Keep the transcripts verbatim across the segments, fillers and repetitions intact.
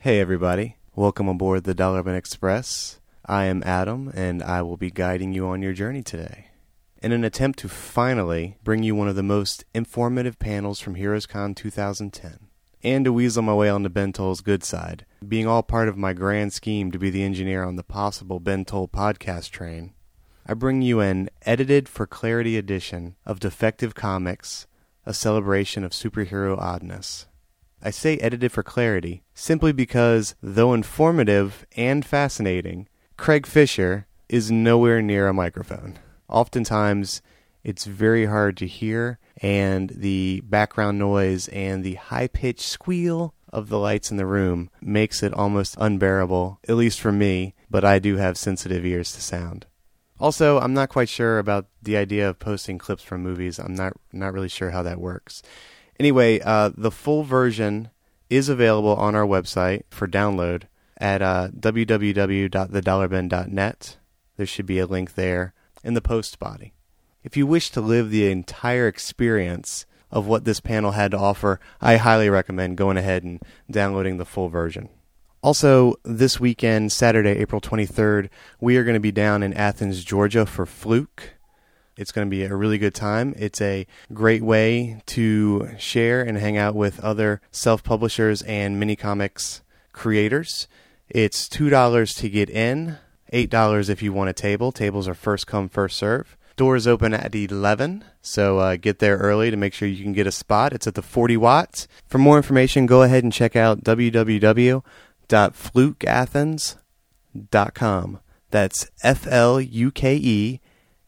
Hey everybody, welcome aboard the Dollar Bin Express. I am Adam, and I will be guiding you on your journey today. In an attempt to finally bring you one of the most informative panels from HeroesCon two thousand ten, and to weasel my way on the Ben Toll's good side, being all part of my grand scheme to be the engineer on the possible Ben Toll podcast train, I bring you an edited for clarity edition of Defective Comics, a celebration of superhero oddness. I say edited for clarity simply because, though informative and fascinating, Craig Fisher is nowhere near a microphone. Oftentimes, it's very hard to hear, and the background noise and the high-pitched squeal of the lights in the room makes it almost unbearable, at least for me, but I do have sensitive ears to sound. Also, I'm not quite sure about the idea of posting clips from movies. I'm not not really sure how that works. Anyway, uh, the full version is available on our website for download at uh, w w w dot the dollar bin dot net. There should be a link there in the post body. If you wish to live the entire experience of what this panel had to offer, I highly recommend going ahead and downloading the full version. Also, this weekend, Saturday, April twenty-third, we are going to be down in Athens, Georgia for Fluke. It's going to be a really good time. It's a great way to share and hang out with other self-publishers and mini-comics creators. It's two dollars to get in, eight dollars if you want a table. Tables are first come, first serve. Doors open at eleven, so uh, get there early to make sure you can get a spot. It's at the forty watts. For more information, go ahead and check out w w w dot fluke athens dot com. That's F L U K E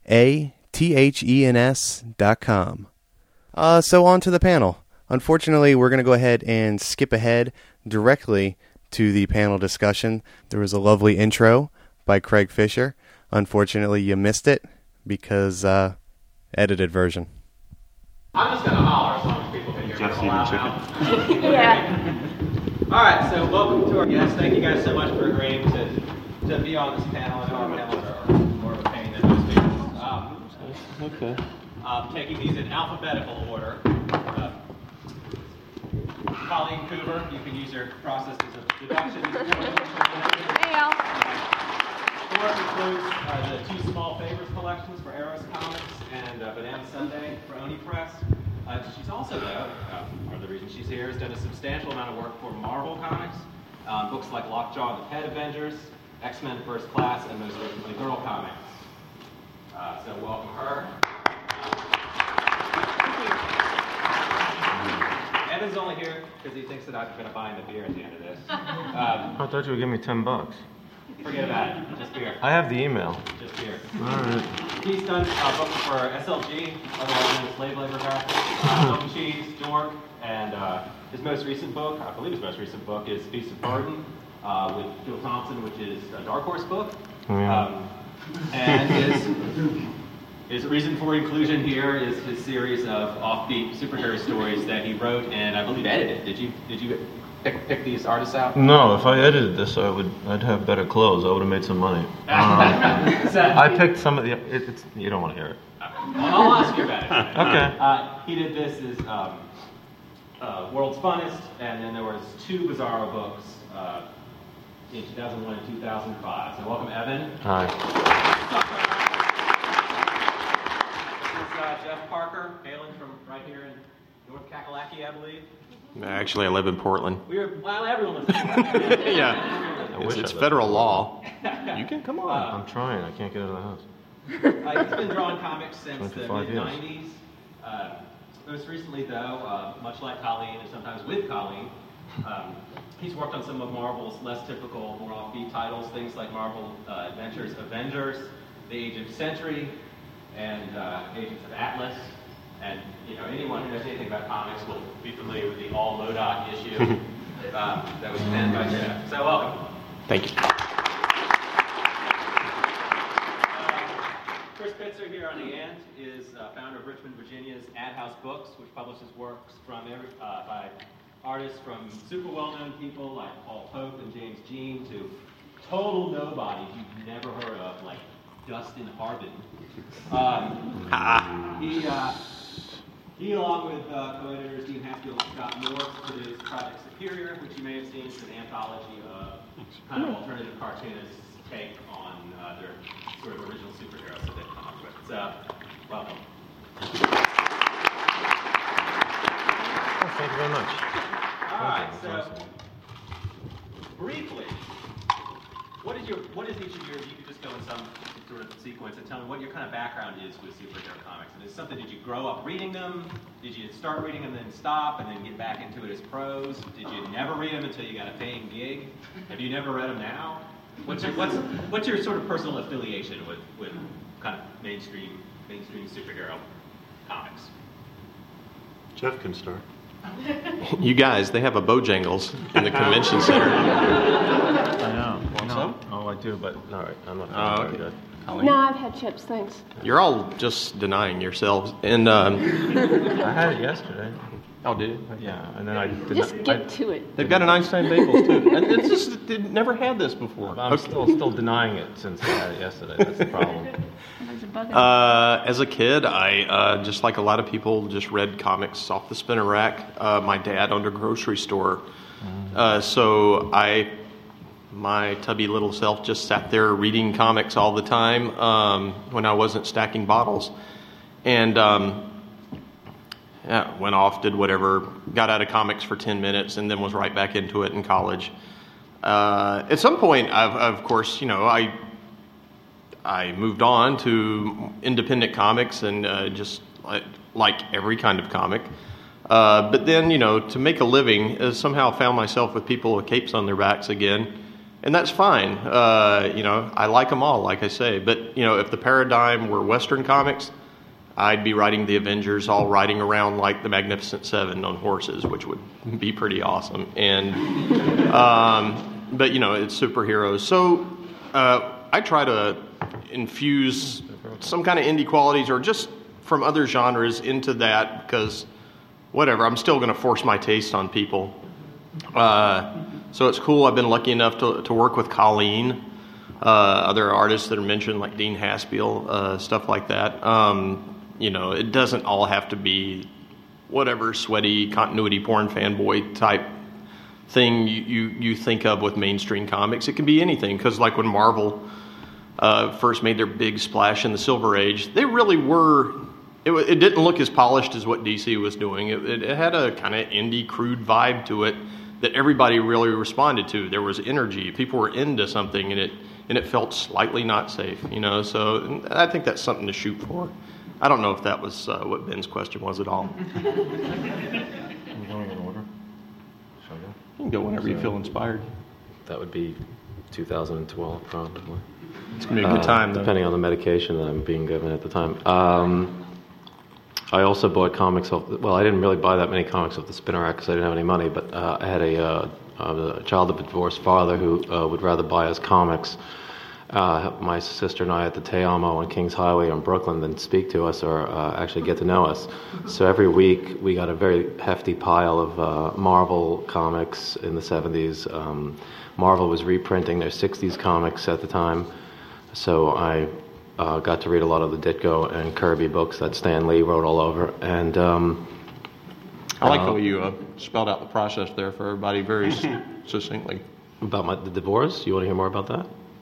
A T H E N S dot com. Uh, so on to the panel. Unfortunately, we're going to go ahead and skip ahead directly to the panel discussion. There was a lovely intro by Craig Fisher. Unfortunately, you missed it because uh, edited version. I'm just going to holler so much people can hear me. Just eating chicken. Yeah. All right, so welcome to our guests. Thank you guys so much for agreeing to, to be on this panel. I know our panels are more of a pain than most people's. Um, Okay. Uh, taking these in alphabetical order. Uh, Colleen Coover, you can use your processes of deduction. Hey, Al. The work includes uh, the two small favors collections for Eros Comics and uh, Banana Sunday for Oni Press. Uh, she's also, though, uh, part of the reason she's here, has done a substantial amount of work for Marvel Comics, um, books like Lockjaw and the Pet Avengers, X-Men First Class, and most recently Girl Comics. Uh, so welcome her. Evan's only here because he thinks that I'm going to buy him a beer at the end of this. Um, I thought you would give me ten bucks. forget about it. Just beer. I have the email. Just beer. All right. He's done uh, books for S L G, otherwise known as Slave Labor Graphics, uh, Milk Cheese, Dork, and uh, his most recent book, I believe his most recent book, is Beast of Burden uh, with Phil Thompson, which is a Dark Horse book. Yeah. Um, and his, his reason for inclusion here is his series of offbeat superhero stories that he wrote and I believe edited. Did you did you pick, pick these artists out? No, if I edited this, I would. I'd have better clothes. I would have made some money. Um, So- I picked some of the. It, it's you don't want to hear it. I'll ask you about it. Okay. Uh, he did this as um, uh, World's Funnest, and then there was two Bizarro books uh, in two thousand one and two thousand five. So welcome, Evan. Hi. This is uh, Jeff Parker, hailing from right here in North Kakalaki, I believe. Actually, I live in Portland. We were, well, everyone lives in Portland. Yeah, I it's, wish it's I lived federal in law. You can come on. Uh, I'm trying. I can't get out of the house. Uh, he's been drawing comics since the twenty-five mid years. nineties. Uh, most recently, though, uh, much like Colleen, and sometimes with Colleen, um, he's worked on some of Marvel's less typical, more offbeat titles, things like Marvel uh, Adventures Avengers, The Age of Sentry, and uh, Agents of Atlas. And you know, anyone who knows anything about comics will be familiar with the All MODOK issue uh, that was penned by Jeff. So welcome. Thank you. Chris Pitzer here on the end is uh, founder of Richmond, Virginia's Ad House Books, which publishes works from every, uh, by artists from super well-known people like Paul Pope and James Jean to total nobodies you've never heard of, like Dustin Harbin. Um, he uh, He, along with uh, co-editors Dean Haspiel and Scott Morse, produced Project Superior, which you may have seen. It's an anthology of kind of alternative cartoonists' take on uh, their sort of original superheroes that they've come up with. So, welcome. Oh, thank you very much. All right, so briefly, what is your what is each of your? You could just go in some sort of sequence and tell me what your kind of background is with superhero comics. And is something? Did you grow up reading them? Did you start reading them, then stop, and then get back into it as prose? Did you never read them until you got a paying gig? Have you never read them now? What's your what's what's your sort of personal affiliation with with kind of mainstream mainstream superhero comics? Jeff can start. You guys, they have a Bojangles in the convention center. I know. Want No. some? Oh, I do, but all right, I'm not Oh, very okay. good. No, I've had chips, thanks. You're all just denying yourselves. And um, I had it yesterday. oh, did you? Yeah, and then I did Just not, get I, to it. They've got an Einstein Bagels too. And it's just they never had this before. I'm Okay. still still denying it since I had it yesterday. That's the problem. There's a bug. Uh, as a kid, I, uh, just like a lot of people, just read comics off the spinner rack. Uh, my dad owned a grocery store. Uh, so I, my tubby little self just sat there reading comics all the time um, when I wasn't stacking bottles. And um, yeah, went off, did whatever, got out of comics for ten minutes, and then was right back into it in college. Uh, at some point, I've, of course, you know, I... I moved on to independent comics and uh, just like, like every kind of comic. Uh, but then, you know, to make a living, uh, somehow found myself with people with capes on their backs again. And that's fine. Uh, you know, I like them all, like I say. But, you know, if the paradigm were Western comics, I'd be writing the Avengers all riding around like the Magnificent Seven on horses, which would be pretty awesome. And, um, but, you know, it's superheroes. So uh, I try to infuse some kind of indie qualities or just from other genres into that because whatever, I'm still going to force my taste on people. Uh, so it's cool. I've been lucky enough to, to work with Colleen, uh, other artists that are mentioned like Dean Haspiel, uh, stuff like that. Um, you know, it doesn't all have to be whatever sweaty continuity porn fanboy type thing you, you, you think of with mainstream comics. It can be anything because like when Marvel Uh, first made their big splash in the Silver Age, they really were, it, it didn't look as polished as what D C was doing. It, it, it had a kind of indie, crude vibe to it that everybody really responded to. There was energy. People were into something, and it and it felt slightly not safe, you know. So I think that's something to shoot for. I don't know if that was uh, what Ben's question was at all. I'm going in order. Shall I go? You can go whenever you feel inspired. That would be two thousand twelve, probably. It's going to be a good time, uh, though. depending on the medication that I'm being given at the time. Um, I also bought comics off, well, I didn't really buy that many comics off the spinner rack because I didn't have any money, but uh, I had a, uh, a child of a divorced father who uh, would rather buy us comics. Uh, my sister and I at the Te Amo on Kings Highway in Brooklyn than speak to us or uh, actually get to know us. So every week we got a very hefty pile of uh, Marvel comics in the seventies. Um, Marvel was reprinting their sixties comics at the time. So I uh, got to read a lot of the Ditko and Kirby books that Stan Lee wrote all over. And um, I like uh, how you uh, spelled out the process there for everybody very succinctly. about my, the divorce, you want to hear more about that?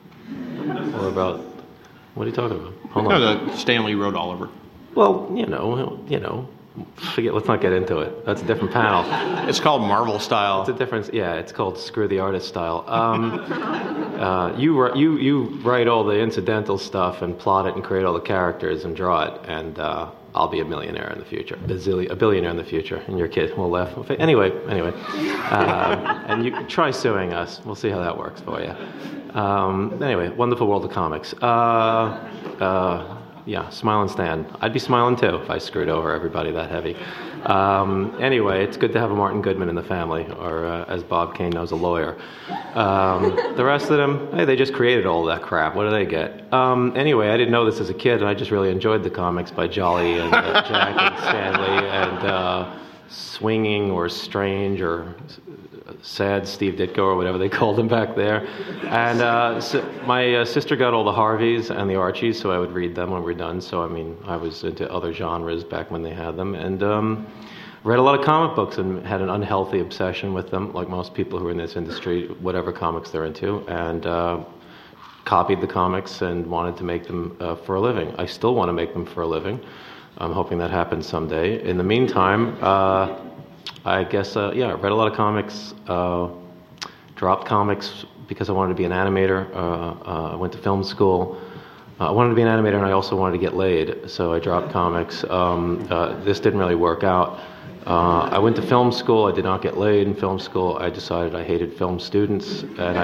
Or about, what are you talking about? Hold on. No, the Stanley wrote Oliver. Well, you know, you know, forget. Let's not get into it. That's a different panel. It's called Marvel style. It's a difference. Yeah, it's called Screw the Artist style. Um, uh, you ri- you you write all the incidental stuff and plot it and create all the characters and draw it, and uh, I'll be a millionaire in the future, a, zilli- a billionaire in the future, and your kid will laugh. Anyway, anyway, uh, and you try suing us. We'll see how that works for you. Um, anyway, wonderful world of comics. Uh, uh, Yeah, Smiling Stan. I'd be smiling too if I screwed over everybody that heavy. Um, anyway, it's good to have a Martin Goodman in the family, or uh, as Bob Kane knows, a lawyer. Um, the rest of them, hey, they just created all that crap. What do they get? Um, anyway, I didn't know this as a kid, and I just really enjoyed the comics by Jolly and uh, Jack and Stanley and uh, swinging or strange or sad Steve Ditko or whatever they called him back there. And uh, so my uh, sister got all the Harveys and the Archies, so I would read them when we were done. So, I mean, I was into other genres back when they had them. And um, read a lot of comic books and had an unhealthy obsession with them, like most people who are in this industry, whatever comics they're into. And uh, copied the comics and wanted to make them uh, for a living. I still want to make them for a living. I'm hoping that happens someday. In the meantime, uh, I guess, uh, yeah, I read a lot of comics, uh, dropped comics because I wanted to be an animator. Uh, uh, I went to film school. Uh, I wanted to be an animator, and I also wanted to get laid, so I dropped comics. Um, uh, this didn't really work out. Uh, I went to film school. I did not get laid in film school. I decided I hated film students, and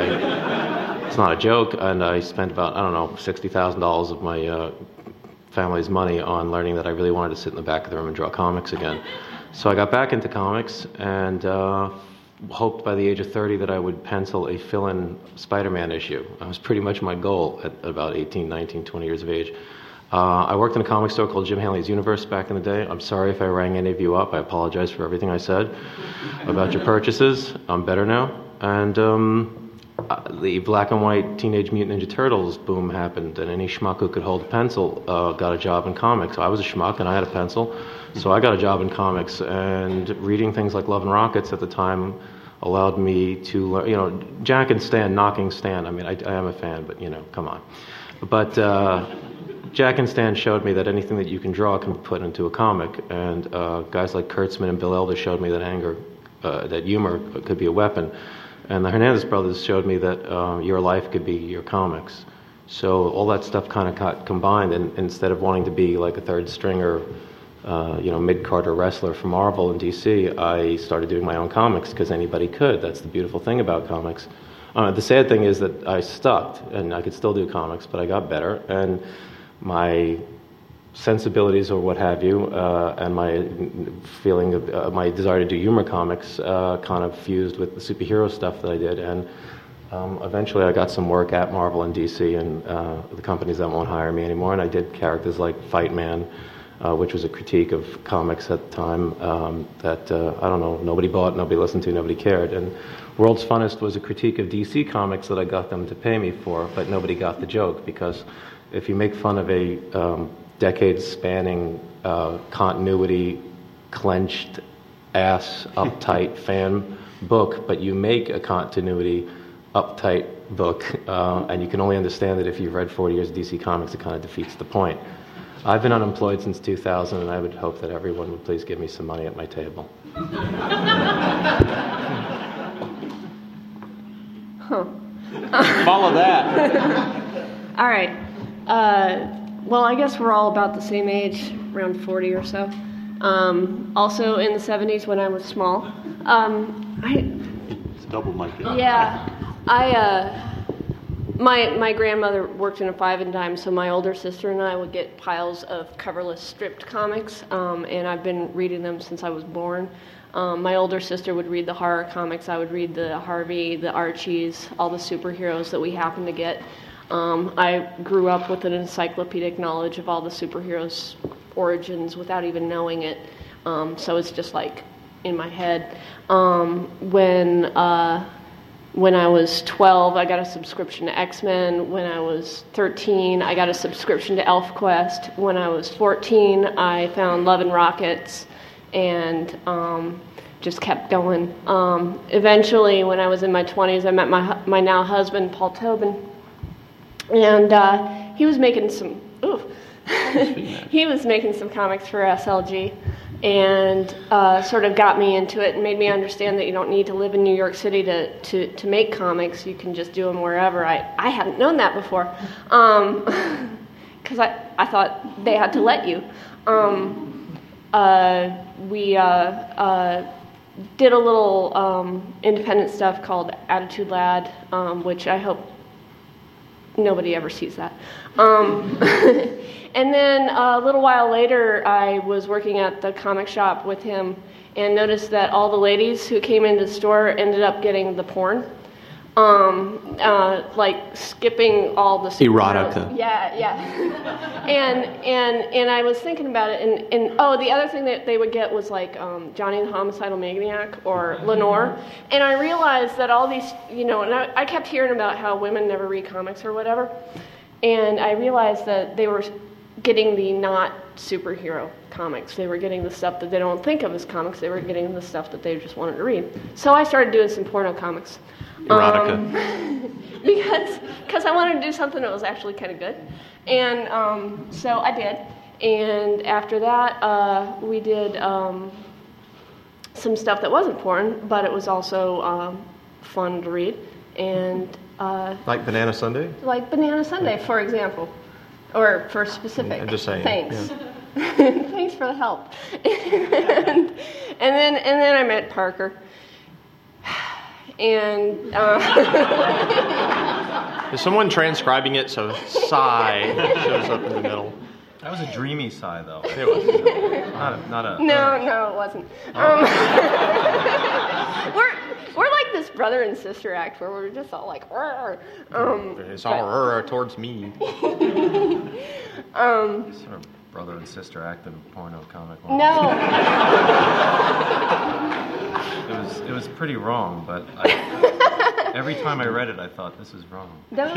I, it's not a joke, and I spent about, I don't know, sixty thousand dollars of my uh, family's money on learning that I really wanted to sit in the back of the room and draw comics again. So I got back into comics and uh, hoped by the age of thirty that I would pencil a fill-in Spider-Man issue. That was pretty much my goal at about eighteen, nineteen, twenty years of age. Uh, I worked in a comic store called Jim Hanley's Universe back in the day. I'm sorry if I rang any of you up. I apologize for everything I said about your purchases. I'm better now. And um, the black and white Teenage Mutant Ninja Turtles boom happened, and any schmuck who could hold a pencil uh, got a job in comics. I was a schmuck, and I had a pencil, so I got a job in comics. And reading things like Love and Rockets at the time allowed me to learn, you know, Jack and Stan, knocking Stan. I mean, I, I am a fan, but, you know, come on. But uh, Jack and Stan showed me that anything that you can draw can be put into a comic. And uh, guys like Kurtzman and Bill Elder showed me that anger, uh, that humor could be a weapon. And the Hernandez brothers showed me that uh, your life could be your comics. So all that stuff kind of got combined, and instead of wanting to be like a third stringer, uh, you know, mid-Carter wrestler for Marvel and D C, I started doing my own comics because anybody could. That's the beautiful thing about comics. Uh, the sad thing is that I stuck, and I could still do comics, but I got better, and my sensibilities or what have you, uh, and my feeling of uh, my desire to do humor comics uh, kind of fused with the superhero stuff that I did, and um, eventually I got some work at Marvel and D C and uh, the companies that won't hire me anymore, and I did characters like Fight Man, uh, which was a critique of comics at the time um, that, uh, I don't know, nobody bought, nobody listened to, nobody cared, and World's Funnest was a critique of D C Comics that I got them to pay me for, but nobody got the joke, because if you make fun of a um, decades-spanning uh, continuity, clenched ass, uptight fan book, but you make a continuity, uptight book, uh, and you can only understand it if you've read forty years of D C Comics, it kind of defeats the point. I've been unemployed since two thousand, and I would hope that everyone would please give me some money at my table. Huh. Follow that. All right. Uh, well, I guess we're all about the same age, around forty or so. Um, also in the seventies when I was small. Um, I, It's double my kid. yeah, I, uh, my, my grandmother worked in a five and dime, so my older sister and I would get piles of coverless stripped comics, um, and I've been reading them since I was born. Um, my older sister would read the horror comics. I would read the Harvey, the Archies, all the superheroes that we happened to get. Um, I grew up with an encyclopedic knowledge of all the superheroes' origins without even knowing it. Um, so it's just like in my head. Um, when uh, when I was twelve, I got a subscription to X-Men. When I was thirteen, I got a subscription to ElfQuest. When I was fourteen, I found Love and Rockets, and um, just kept going. Um, eventually, when I was in my twenties, I met my my now husband, Paul Tobin. And uh, he was making some, ooh, he was making some comics for S L G, and uh, sort of got me into it and made me understand that you don't need to live in New York City to, to, to make comics. You can just do them wherever. I, I hadn't known that before, um, because I, I thought they had to let you. Um, uh, we uh, uh, did a little um, independent stuff called Attitude Lad, um, which I hope nobody ever sees that. Um, and then a little while later, I was working at the comic shop with him and noticed that all the ladies who came into the store ended up getting the porn. Um, uh, like skipping all the superheroes. Erotica. Yeah, yeah. and and and I was thinking about it, and, and oh, the other thing that they would get was like um, Johnny the Homicidal Maniac or Lenore, and I realized that all these, you know, and I, I kept hearing about how women never read comics or whatever, and I realized that they were getting the not superhero comics. They were getting the stuff that they don't think of as comics. They were getting the stuff that they just wanted to read. So I started doing some porno comics. Erotica. Um, because because I wanted to do something that was actually kind of good. And um, so I did. And after that, uh, we did um, some stuff that wasn't porn, but it was also um, fun to read. And uh, Like Banana Sunday? like Banana Sunday, for example. Or for specific. I'm just saying. Thanks. Yeah. Thanks for the help. and, and then and then I met Parker. And uh, Is someone transcribing it so sigh shows up in the middle? That was a dreamy sigh, though. It was. Not a, not a. no, no, it wasn't. Um, we're we're like this brother and sister act where we're just all like, "Rrr." um, It's all her towards me. um, Sort of brother and sister act in a porno comic. no. It was it was pretty wrong, but I, every time I read it, I thought this is wrong. That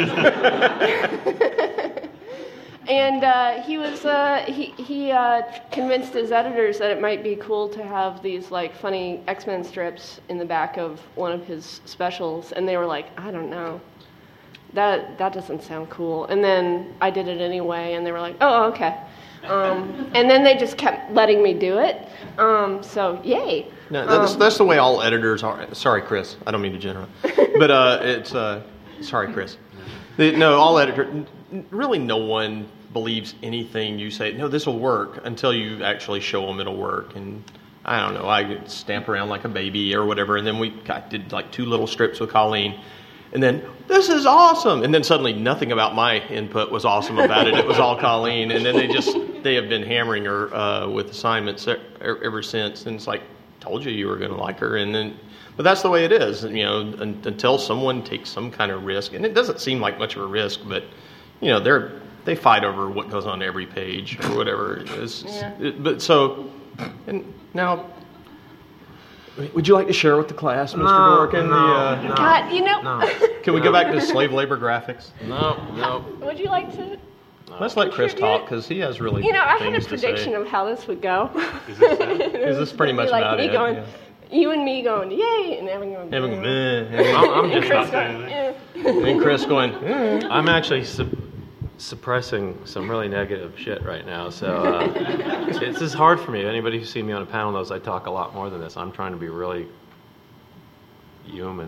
was- and uh, he was uh, he he uh, convinced his editors that it might be cool to have these like funny X-Men strips in the back of one of his specials, and they were like, I don't know, that that doesn't sound cool. And then I did it anyway, and they were like, oh, okay. Um, and then they just kept letting me do it. Um, so yay. No, that's, Um, that's the way all editors are. Sorry, Chris. I don't mean to generalize. But uh, it's, uh, sorry, Chris. The, no, all editors, really no one believes anything you say, no, this will work, until you actually show them it'll work. And I don't know, I stamp around like a baby or whatever. And then we I did like two little strips with Colleen. And then, this is awesome. And then suddenly nothing about my input was awesome about it. It was all Colleen. And then they just, they have been hammering her uh, with assignments ever since. And it's like, told you you were going to like her. And then, but that's the way it is, you know, un, until someone takes some kind of risk. And it doesn't seem like much of a risk, but, you know, they're, they fight over what goes on every page or whatever it is. Yeah. It, but so, and now, would you like to share with the class, Mister No, Dorkin? no, the, uh, no. God, you know. No. Can we go back to slave labor graphics? No, no. Would you like to? Let's let Chris Contribute? talk, because he has really You know, I had a things to say. prediction of how this would go. Is this pretty much like about me it? going, Yeah. you and me going, yay, and Evan going, Having, "Mm." eh, having- I'm, I'm and just Chris not going, eh. and Chris going, eh. I'm actually su- suppressing some really negative shit right now, so uh, it's, it's just hard for me. Anybody who's seen me on a panel knows I talk a lot more than this. I'm trying to be really human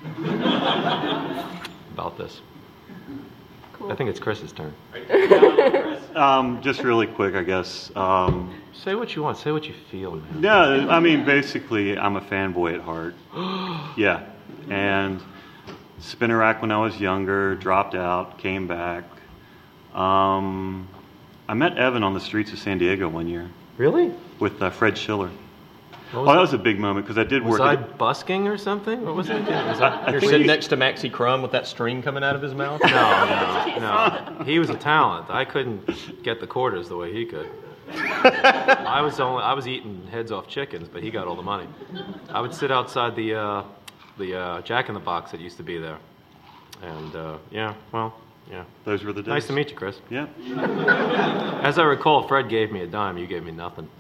about this. Cool. I think it's Chris's turn. Um, just really quick, I guess. Um, Say what you want. Say what you feel, man. yeah, I mean, basically, I'm a fanboy at heart. Yeah, and Spinner Rack when I was younger, dropped out, came back. Um, I met Evan on the streets of San Diego one year Really? with uh, Fred Schiller. What Oh, was that that? was a big moment because I did Was work. I at, busking or something? What was I doing? Was I, You're think sitting you- next to Maxie Crum with that string coming out of his mouth? no, no, no. He was a talent. I couldn't get the quarters the way he could. I was only I was eating heads off chickens, but he got all the money. I would sit outside the uh, the uh, Jack in the Box that used to be there, and uh, yeah, well, yeah. Those were the days. Nice to meet you, Chris. Yeah. As I recall, Fred gave me a dime. You gave me nothing.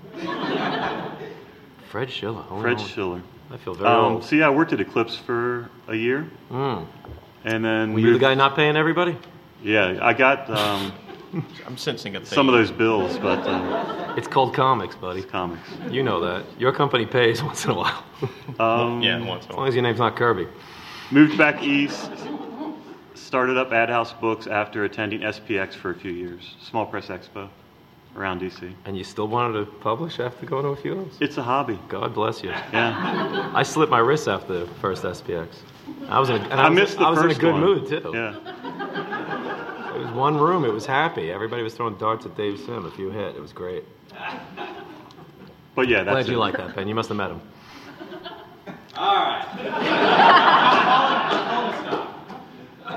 Fred Schiller. Holy Fred moly. Schiller. I feel very Um, old. so yeah, I worked at Eclipse for a year, Mm. and then Were you the moved- guy not paying everybody? Yeah, I got um, I'm sensing a thing. some of those bills, but uh, It's called comics, buddy. it's comics. You know that. Your company pays once in a while. Um, Yeah, once in a As long while. as your name's not Kirby. Moved back east, started up Ad House Books after attending S P X for a few years, Small Press Expo around D C. And you still wanted to publish after going to a few of those? It's a hobby. God bless you. Yeah. I slipped my wrist after the first S P X. I was in a, and I I was, missed the I was in a first good one. mood, too. Yeah. It was one room. It was happy. Everybody was throwing darts at Dave Sim. If you hit, it was great. But yeah, that's Glad you it. like that, Ben. You must have met him. All right.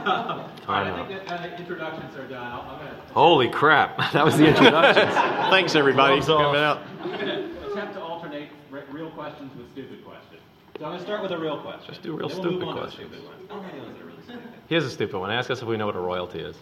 All right, I think that uh, introductions are done. I'll, I'm gonna Holy crap! That was the introductions. Thanks, everybody, for coming out. I'm gonna attempt to alternate re- real questions with stupid questions. So I'm gonna start with a real question. Just do real Then we'll move stupid on to questions. stupid ones. I don't know the ones that are really stupid. Here's a stupid one. Ask us if we know what a royalty is.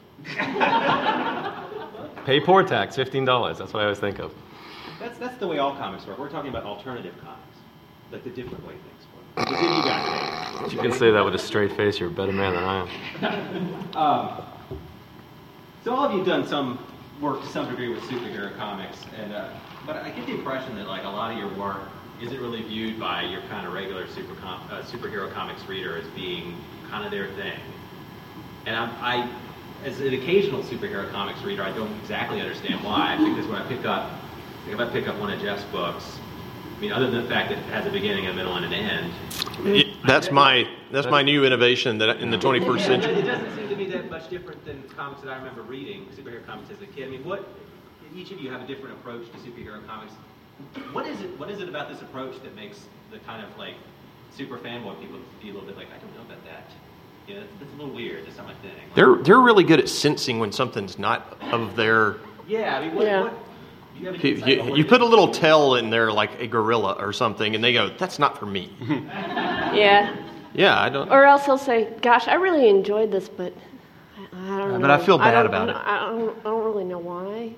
Pay poor tax, fifteen dollars. That's what I always think of. That's that's the way all comics work. We're talking about alternative comics, like the different way things work. So give you guys If you can say that with a straight face, you're a better man than I am. Um, so all of you have done some work to some degree with superhero comics, and uh, but I get the impression that like a lot of your work isn't really viewed by your kind of regular super com- uh, superhero comics reader as being kind of their thing. And I'm, I, as an occasional superhero comics reader, I don't exactly understand why. Because when I pick up, if I pick up one of Jeff's books, I mean, other than the fact that it has a beginning, a middle, and an end. It, that's my that's my new innovation that in the twenty-first Yeah, century. It doesn't seem to me that much different than comics that I remember reading, superhero comics as a kid. I mean, what? Each of you have a different approach to superhero comics. What is it? What is it about this approach that makes the kind of like super fanboy people be a little bit like, I don't know about that. You know, that's, that's a little weird. That's not my thing. Like, They're they're really good at sensing when something's not of their. yeah, I mean, what? Yeah. what do you have any You, insight you, on what you it put a is? little tail in there, like a gorilla or something, and they go, "That's not for me." Yeah. Yeah, I don't. Or else he'll say, "Gosh, I really enjoyed this, but I, I don't Yeah, know. but I feel bad don't- about I it." don't, I don't, I don't really know why."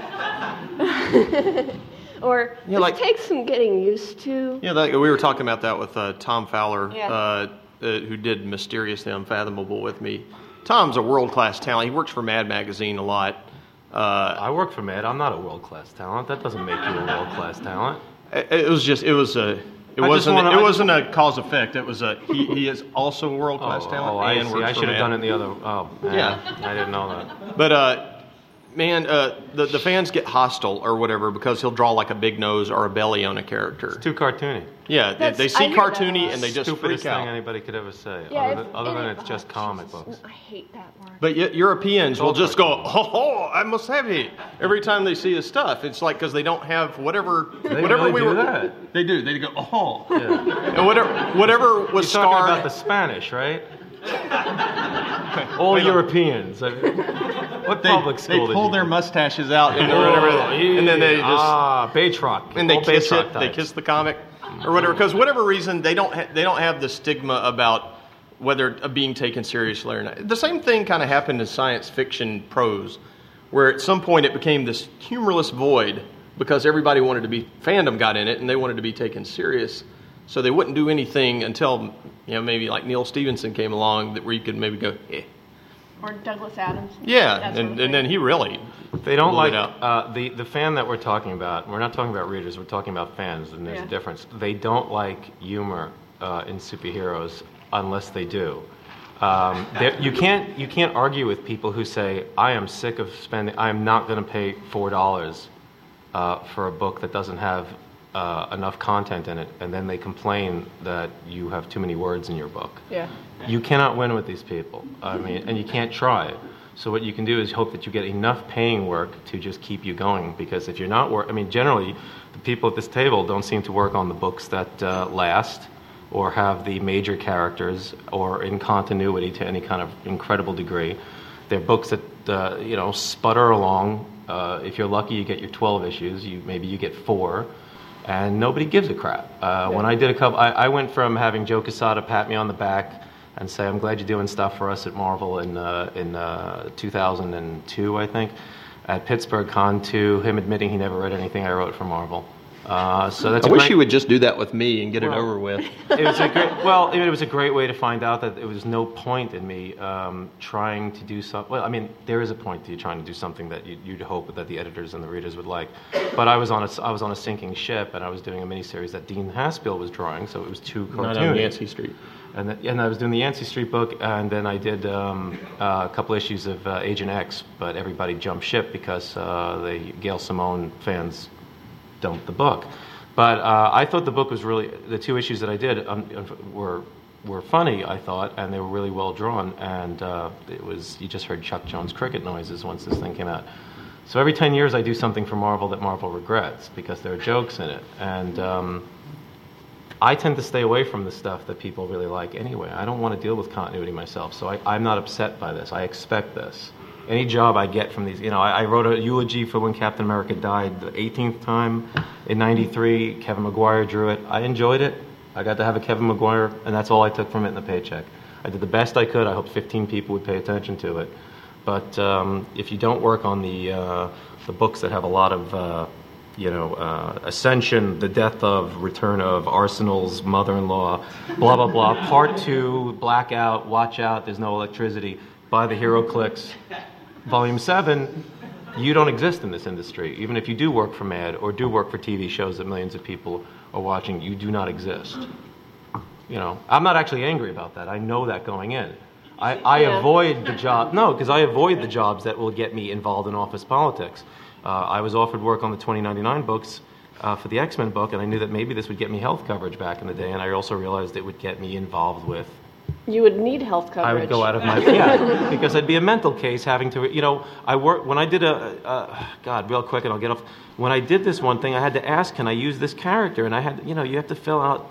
Or Yeah, this like- takes some getting used to. Yeah, like, we were talking about that with uh, Tom Fowler, Yeah. uh, uh, who did Mysteriously Unfathomable with me. Tom's a world-class talent. He works for Mad Magazine a lot. Uh, I work for Mad. I'm not a world-class talent. That doesn't make you a world-class talent. it, it was just, it was a, it I just wasn't, wanna- it I wasn't a cause effect. It was a, he, he is also a world-class Oh, talent. oh, I and see. works I for should have Mad. done it the other. Oh, man. Yeah. I didn't know that. But uh, man, uh, the the fans get hostile or whatever because he'll draw like a big nose or a belly on a character. It's too cartoony. Yeah, they, That's- they I see hear that a cartoony lot. and they just Stupidest freak thing out. anybody could ever say. Yeah, other if- than, other and than it- it's just oh, comic Jesus, books. I hate that word. But yet Europeans will all just go, cartoony. oh, oh, I must have it every time they see his stuff. It's like because they don't have whatever, They whatever really we do were. that. They do. They go, oh, Yeah. and whatever, whatever was You're talking scarred. about the Spanish, right? All Wait, no. Europeans. I mean, what they, public they school did pull you their go? mustaches out and, Oh, whatever, yeah. and then they just ah Baytrock. and they All kiss Baytrock it. They types. kiss the comic or whatever because whatever reason they don't ha- they don't have the stigma about whether uh, being taken seriously or not. The same thing kind of happened in science fiction prose, where at some point it became this humorless void because everybody wanted to be fandom got in it and they wanted to be taken serious, so they wouldn't do anything until you know maybe like Neil Stevenson came along that where you could maybe go eh. Or Douglas Adams. Yeah, That sort of and, thing. and then he really They don't blew it like out. uh, the the fan that we're talking about. We're not talking about readers. We're talking about fans, and there's Yeah. a difference. They don't like humor uh, in superheroes unless they do. Um, there- you can't you can't argue with people who say, "I am sick of spending. I am not going to pay four dollars uh, for a book that doesn't have uh, enough content in it," and then they complain that you have too many words in your book. Yeah. You cannot win with these people. I mean, and you can't try. So what you can do is hope that you get enough paying work to just keep you going. Because if you're not work, I mean, generally, the people at this table don't seem to work on the books that uh, last, or have the major characters, or in continuity to any kind of incredible degree. They're books that uh, you know sputter along. Uh, if you're lucky, you get your twelve issues. You maybe you get four. And nobody gives a crap. Uh, when I did a couple, I, I went from having Joe Quesada pat me on the back and say, "I'm glad you're doing stuff for us at Marvel" in uh, in uh, two thousand two, I think, at Pittsburgh Con, to him admitting he never read anything I wrote for Marvel. Uh, so that's I a wish great, you would just do that with me and get Well, it over with. it was a great, well, it was a great way to find out that there was no point in me um, trying to do something. Well, I mean, there is a point to you trying to do something that you, you'd hope that the editors and the readers would like. But I was on a, I was on a sinking ship, and I was doing a miniseries that Dean Haspiel was drawing, so it was too cartoony. Not on Yancey Street. And, th- and I was doing the Yancey Street book, and then I did um, uh, a couple issues of uh, Agent X, but everybody jumped ship because uh, the Gail Simone fans dumped the book. But uh, I thought the book was really, the two issues that I did um, were were funny, I thought, and they were really well drawn. And uh, it was, you just heard Chuck Jones cricket noises once this thing came out. So every ten years I do something for Marvel that Marvel regrets because there are jokes in it. And um, I tend to stay away from the stuff that people really like anyway. I don't want to deal with continuity myself, so I, I'm not upset by this. I expect this. Any job I get from these, you know, I, I wrote a eulogy for when Captain America died the eighteenth time in ninety-three. Kevin Maguire drew it. I enjoyed it. I got to have a Kevin Maguire, and that's all I took from it in the paycheck. I did the best I could. I hope fifteen people would pay attention to it. But um, if you don't work on the uh, the books that have a lot of, uh, you know, uh, Ascension, the death of, return of Arsenal's mother-in-law, blah, blah, blah, part two, blackout, watch out, there's no electricity, buy the HeroClix, volume seven, you don't exist in this industry. Even if you do work for Mad or do work for T V shows that millions of people are watching, you do not exist. You know, I'm not actually angry about that. I know that going in. I, I Yeah. avoid the job, no, because I avoid the jobs that will get me involved in office politics. Uh, I was offered work on the twenty ninety-nine books uh, for the X-Men book, and I knew that maybe this would get me health coverage back in the day, and I also realized it would get me involved with You would need health coverage. I would go out of my yeah, because I'd be a mental case having to, you know, I work when I did a, uh, God, real quick, and I'll get off. When I did this one thing, I had to ask, can I use this character? And I had, you know, you have to fill out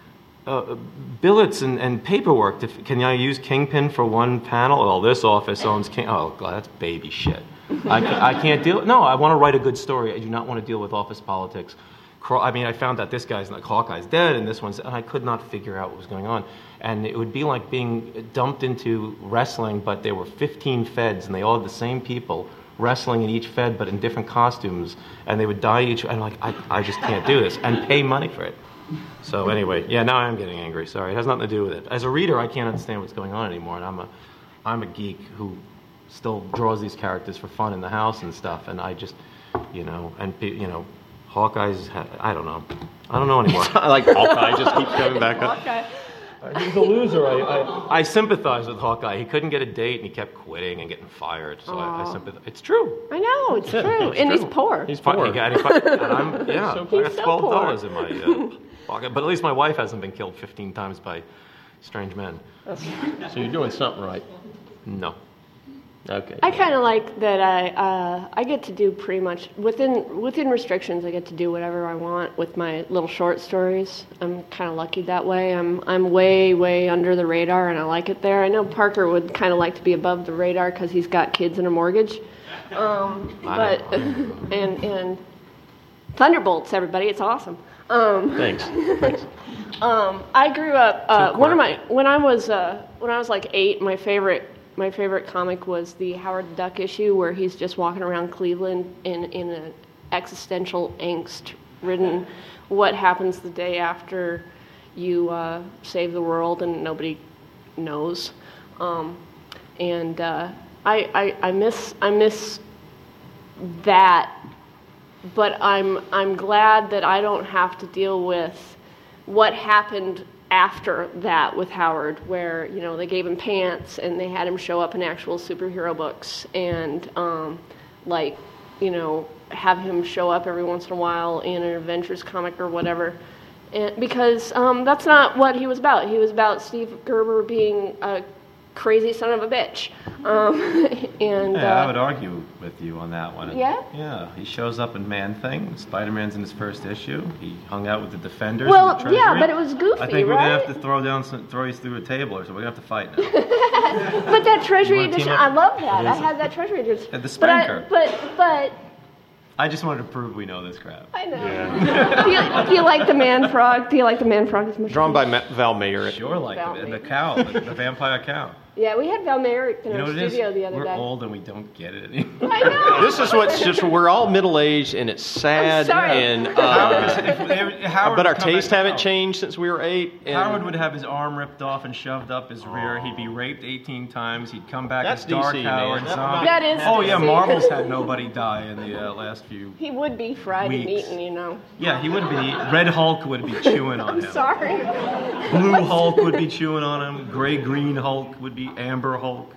uh, billets and, and paperwork. To, can I use Kingpin for one panel? Oh, this office owns King. Oh, God, that's baby shit. I, ca- I can't deal. No, I want to write a good story. I do not want to deal with office politics. I mean, I found out this guy's like Hawkeye's dead, and this one's, and I could not figure out what was going on. And it would be like being dumped into wrestling, but there were fifteen feds, and they all had the same people wrestling in each fed, but in different costumes, and they would die each. And I'm like, I, I just can't do this, and pay money for it. So anyway, yeah, now I'm getting angry. Sorry, it has nothing to do with it. As a reader, I can't understand what's going on anymore, and I'm a, I'm a geek who still draws these characters for fun in the house and stuff, and I just, you know, and you know. Hawkeye's, I don't know. I don't know anymore. I like Hawkeye just keeps coming back up. Okay. He's a loser. I, I, I sympathize with Hawkeye. He couldn't get a date, and he kept quitting and getting fired. So I, I sympathize. It's true. I know, it's true. And he's poor. He's Fu- poor. he got- he fu- and I'm, yeah, So I poor. got He's so twelve poor. dollars in my uh, pocket. But at least my wife hasn't been killed fifteen times by strange men. So you're doing something right. No. Okay. I kind of like that I uh, I get to do pretty much within within restrictions. I get to do whatever I want with my little short stories. I'm kind of lucky that way. I'm I'm way way under the radar, and I like it there. I know Parker would kind of like to be above the radar because he's got kids and a mortgage. Um, but and and Thunderbolts, everybody, it's awesome. Um, Thanks. Thanks. um, I grew up. Uh, So one of my quirky. when I was uh, when I was like eight, my favorite. My favorite comic was the Howard the Duck issue where he's just walking around Cleveland in, in an existential angst-ridden what happens the day after you uh, save the world and nobody knows. Um, and uh, I, I, I miss I miss that, but I'm I'm glad that I don't have to deal with what happened after that with Howard, where, you know, they gave him pants and they had him show up in actual superhero books and, um, like, you know, have him show up every once in a while in an Avengers comic or whatever. And, because um, that's not what he was about. He was about Steve Gerber being a crazy son of a bitch. Um, and Yeah, uh, I would argue with you on that one. Yeah? Yeah, he shows up in Man-Thing. Spider-Man's in his first issue. He hung out with the Defenders. Well, and the Treasury. yeah, but it was goofy, I think we're right? gonna have to throw down, some, throw you through a table, or so we're gonna have to fight now. But that Treasury You wanna team edition, up? I love that. What I is it? had that Treasury edition. Had the but I, spanker. but but I just wanted to prove we know this crap. I know. do, you, do you like the Man Frog? Do you like the Man Frog as much? Drawn by Ma- Val Mayer. Sure, like Val the, the Mayer. cow, the, the vampire cow. Yeah, we had Val Merrick in You know our what it is? studio the other We're day. old and we don't get it anymore. I know. This is what's just, we're all middle-aged, and it's sad, sorry. and Howard, uh, if they- Howard but our would come tastes back haven't now. changed since we were eight. And Howard would have his arm ripped off and shoved up his rear. He'd be raped eighteen times. He'd come back That's as Dark D C, Howard. man. Zombie. That is Oh yeah, D C. Marvel's had nobody die in the uh, last few. He would be fried and Weeks. eaten, you know. Yeah, he would be. Red Hulk would be chewing on him. Sorry. Blue Hulk would be chewing on him. Gray Green Hulk would be Amber Hulk.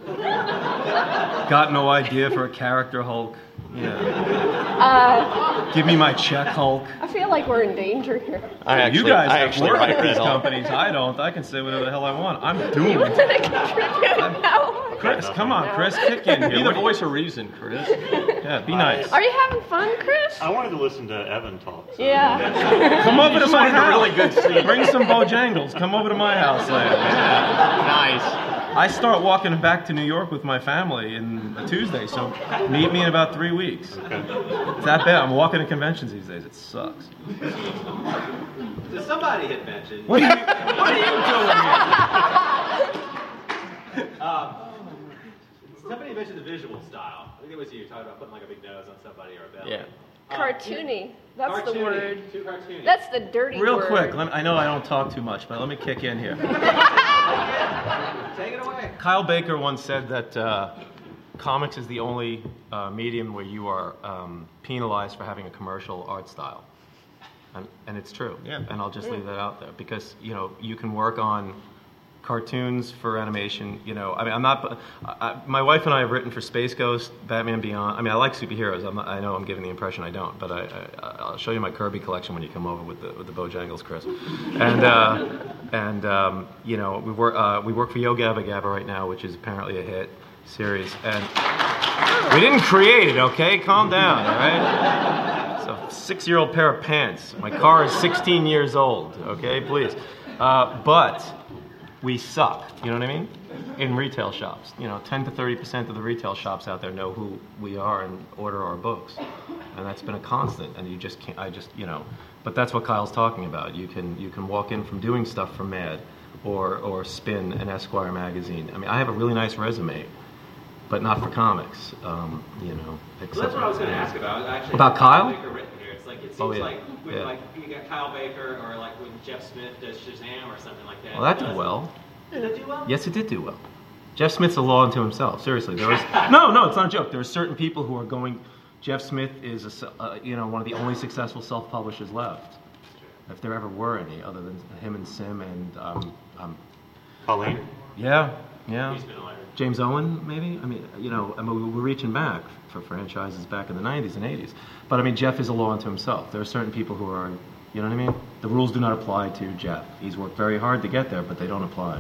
Got no idea for a character Hulk. Yeah. Uh, Give me my check Hulk. I feel like we're in danger here. I actually, you guys I have actually worked like at these Red Hulk. companies. I don't. I can say whatever the hell I want. I'm You doomed. want to contribute now? Chris, come on, Chris, kick in here. Be the voice of reason, Chris. Yeah, be nice. Are you having fun, Chris? I wanted to listen to Evan talk. So. Yeah. Come over to my house. really good scene. Bring some Bojangles. Come over to my house later. Yeah. Nice. I start walking back to New York with my family in a Tuesday, so meet me in about three weeks. Okay. It's that bad. I'm walking to conventions these days. It sucks. So somebody had mentioned. What are you, what are you doing here? Um, somebody mentioned the visual style. I think it was you talking about putting like a big nose on somebody or a belly. Yeah. Um, Cartoony. That's cartoony, the word. Too cartoony. That's the dirty Real word. quick, let me, I know I don't talk too much, but let me kick in here. Take it away. Kyle Baker once said that uh, comics is the only uh, medium where you are um, penalized for having a commercial art style. And, and it's true. Yeah. And I'll just leave that out there because, you know, you can work on cartoons for animation, you know. I mean, I'm not, I, my wife and I have written for Space Ghost, Batman Beyond. I mean, I like superheroes. I'm not, I know I'm giving the impression I don't, but I, I, I'll show you my Kirby collection when you come over with the with the Bojangles, Chris. And uh, and um, you know, we work uh, we work for Yo Gabba Gabba right now, which is apparently a hit series, and we didn't create it. Okay, calm down, all right? It's a six-year-old pair of pants. My car is sixteen years old. Okay, please, uh, but. We suck, you know what I mean? In retail shops, you know, ten to thirty percent of the retail shops out there know who we are and order our books, and that's been a constant. And you just can't, I just, you know, but that's what Kyle's talking about. You can you can walk in from doing stuff for Mad, or or Spin and Esquire magazine. I mean, I have a really nice resume, but not for comics, um, you know. Well, that's what I was going to ask about. Actually, About Kyle? Baker written here. It's like it seems Oh, yeah. like with Yeah. like you got Kyle Baker or like when Jeff Smith does Shazam or something like that. Well, that Does- did well. Did it do well? Yes, it did do well. Jeff Smith's a law unto himself. Seriously, there was no, no, it's not a joke. There are certain people who are going. Jeff Smith is, a, se- uh, you know, one of the only successful self-publishers left, if there ever were any, other than him and Sim and um, um, Colleen? yeah, yeah, He's been hired. James Owen, maybe. I mean, you know, I mean, we're reaching back for franchises back in the nineties and eighties. But I mean, Jeff is a law unto himself. There are certain people who are, you know what I mean? The rules do not apply to Jeff. He's worked very hard to get there, but they don't apply.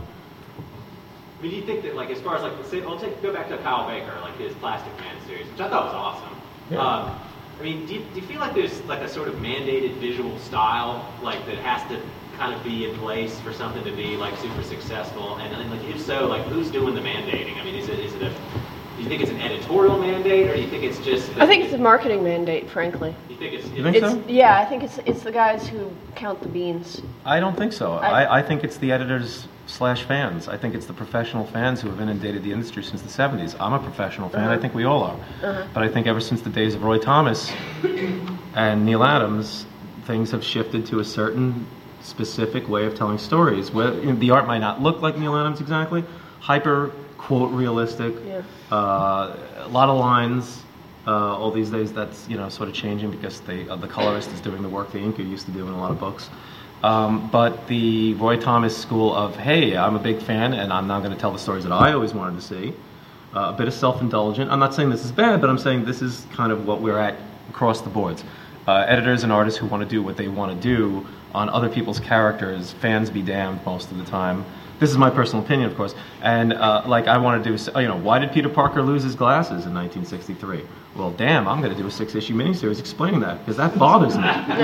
I mean, do you think that, like, as far as, like, say, I'll take, go back to Kyle Baker, like, his Plastic Man series, which I thought was awesome. Yeah. Um, I mean, do you, do you feel like there's, like, a sort of mandated visual style, like, that has to kind of be in place for something to be, like, super successful? And, and like, if so, like, who's doing the mandating? I mean, is it, is it a, do you think it's an editorial mandate, or do you think it's just... I think it's a marketing mandate, frankly. You think it's... You think It's so? yeah, I think it's it's the guys who count the beans. I don't think so. I- I, I think it's the editors slash fans. I think it's the professional fans who have inundated the industry since the seventies. I'm a professional fan. I think we all are. Uh-huh. But I think ever since the days of Roy Thomas and Neil Adams, things have shifted to a certain specific way of telling stories. Where you know, the art might not look like Neil Adams exactly, hyper quote realistic, Yeah. uh, a lot of lines. Uh, all these days, that's you know sort of changing because they, uh, the colorist is doing the work the inker used to do in a lot of books. Um, but the Roy Thomas school of, hey, I'm a big fan, and I'm not going to tell the stories that I always wanted to see. Uh, a bit of self-indulgent. I'm not saying this is bad, but I'm saying this is kind of what we're at across the boards. Uh, editors and artists who want to do what they want to do on other people's characters, fans be damned most of the time. This is my personal opinion, of course. And uh, like I want to do, you know, why did Peter Parker lose his glasses in nineteen sixty-three? Well, damn, I'm going to do a six-issue miniseries explaining that because that bothers me.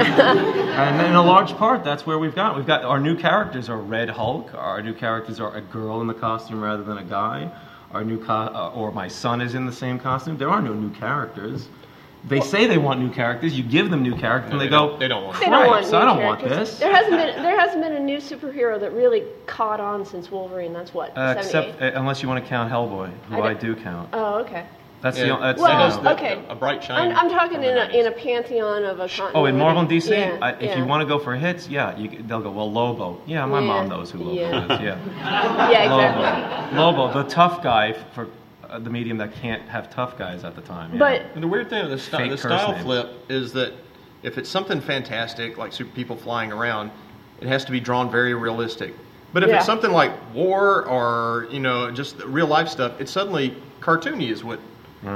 And in a large part, that's where we've got. We've got our new characters are Red Hulk. Our new characters are a girl in the costume rather than a guy. Our new co- uh, or my son is in the same costume. There are no new characters. They say they want new characters. You give them new characters, and they, they go, don't- they don't want They don't want "Christ, new I don't want characters. this." There hasn't been there hasn't been a new superhero that really caught on since Wolverine. That's what Uh, seventy-eight. except uh, unless you want to count Hellboy, who I I, don't- do count. Oh, okay. That's Yeah. the that's Well, the, It is the- okay. a bright shine. I'm, I'm talking in a in a pantheon of a continuity. Oh, in Marvel and D C, Yeah, I, if yeah. you want to go for hits, yeah, you, they'll go, well, Lobo. Yeah, my Yeah, mom knows who Lobo yeah. is, yeah. Yeah, exactly. Lobo. Lobo, the tough guy for uh, the medium that can't have tough guys at the time. Yeah. But And the weird thing with the, sty- Fake the curse style names. flip is that if it's something fantastic, like super people flying around, it has to be drawn very realistic. But if Yeah. it's something like war or, you know, just real life stuff, it's suddenly cartoony is what yeah.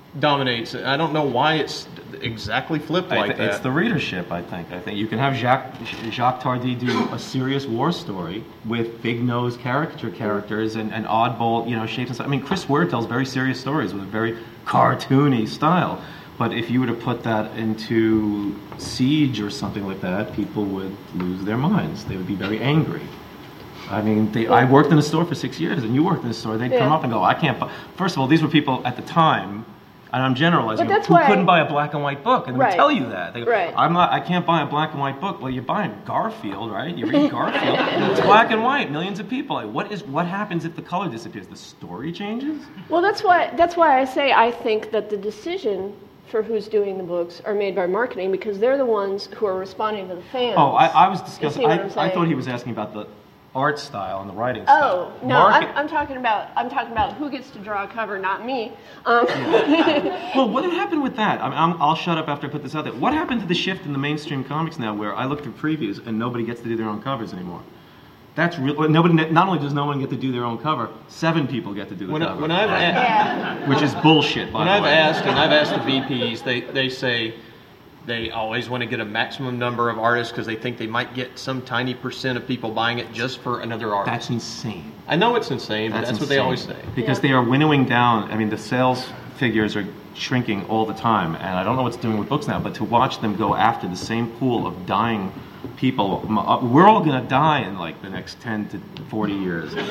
dominates. I don't know why it's exactly flipped like th- that. It's the readership, I think. I think you can have Jacques, Jacques Tardy do a serious war story with big-nosed caricature characters and, and oddball, you know, shapes and stuff. I mean, Chris Ware tells very serious stories with a very cartoony style. But if you were to put that into Siege or something like that, people would lose their minds. They would be very angry. I mean, they, I worked in a store for six years, and you worked in a store. They'd Yeah. come up and go, I can't buy. First of all, these were people at the time, and I'm generalizing, But that's who why- couldn't buy a black and white book, and they Right. would tell you that. They go, Right. I'm not. I can't buy a black and white book. Well, you're buying Garfield, right? You read Garfield. It's black and white. Millions of people. Like, what is? What happens if the color disappears? The story changes. Well, that's why that's why I say I think that the decision for who's doing the books are made by marketing because they're the ones who are responding to the fans. Oh, I, I was You discussing. see what I, I'm I saying? thought he was asking about the art style and the writing Oh style. no, Market- I'm, I'm talking about I'm talking about who gets to draw a cover, not me. Um, Well, what happened with that? I mean, I'm, I'll shut up after I put this out there. What happened to the shift in the mainstream comics now, where I look through previews and nobody gets to do their own covers anymore? That's real. well, Nobody. Not only does no one get to do their own cover, seven people get to do the when, I, cover, when I've a- yeah. which is bullshit. By when the I've way. asked and I've asked the V Ps, they they say they always want to get a maximum number of artists because they think they might get some tiny percent of people buying it just for another artist. That's insane. I know it's insane, but that's, what they insane. always say. Because Yeah. they are winnowing down. I mean, the sales figures are shrinking all the time, and I don't know what's doing with books now. But to watch them go after the same pool of dying people, m- uh, we're all going to die in like the next ten to forty years. and,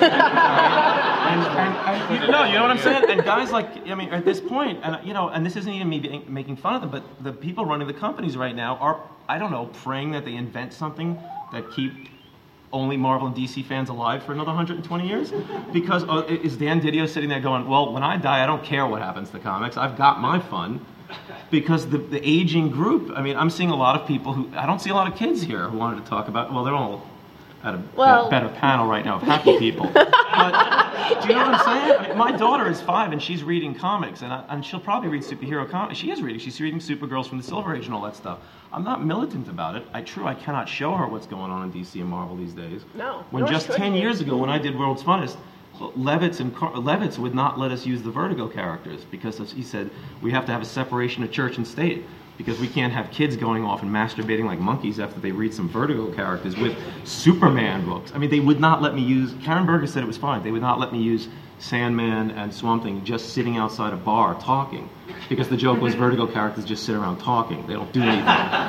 and, and, you know, you know what I'm saying? And guys like, I mean, at this point, and you know, and this isn't even me being, making fun of them, but the people running the companies right now are, I don't know, praying that they invent something that keep only Marvel and D C fans alive for another one hundred twenty years? Because uh, is Dan Didio sitting there going, well, when I die, I don't care what happens to comics. I've got my fun. Because the, the aging group, I mean, I'm seeing a lot of people who, I don't see a lot of kids here who wanted to talk about, well, they're all at a Well- be- better panel right now of happy people. But do you know what I'm saying? I mean, my daughter is five and she's reading comics, and, I, and she'll probably read superhero comics. She is reading. She's reading Supergirls from the Silver Age and all that stuff. I'm not militant about it. I true, I cannot show her what's going on in D C and Marvel these days. No, When nor just should ten you. years ago, when I did World's Funnest, Levitz and Car- Levitz would not let us use the Vertigo characters because of, he said we have to have a separation of church and state because we can't have kids going off and masturbating like monkeys after they read some Vertigo characters with Superman books. I mean, they would not let me use. Karen Berger said it was fine. They would not let me use Sandman and Swamp Thing just sitting outside a bar talking because the joke was Vertigo characters just sit around talking. They don't do anything.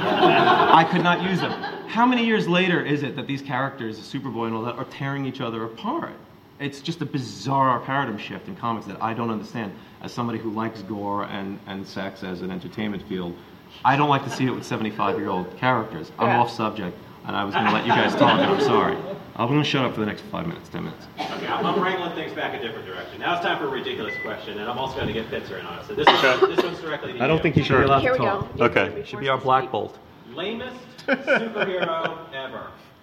I could not use them. How many years later is it that these characters, Superboy and all that, are tearing each other apart? It's just a bizarre paradigm shift in comics that I don't understand. As somebody who likes gore and, and sex as an entertainment field, I don't like to see it with seventy-five-year-old characters. I'm Yeah. off subject, and I was going to let you guys talk, and I'm sorry. I'm going to shut up for the next five minutes, ten minutes. Okay, I'm, I'm wrangling things back a different direction. Now it's time for a ridiculous question, and I'm also going to get Pitzer in on it. So this, Okay. is, this one's directly to you. I don't think you should be allowed Here to we talk. go. Okay. You're Should forced be our to Black speak. Bolt. Lamest superhero ever.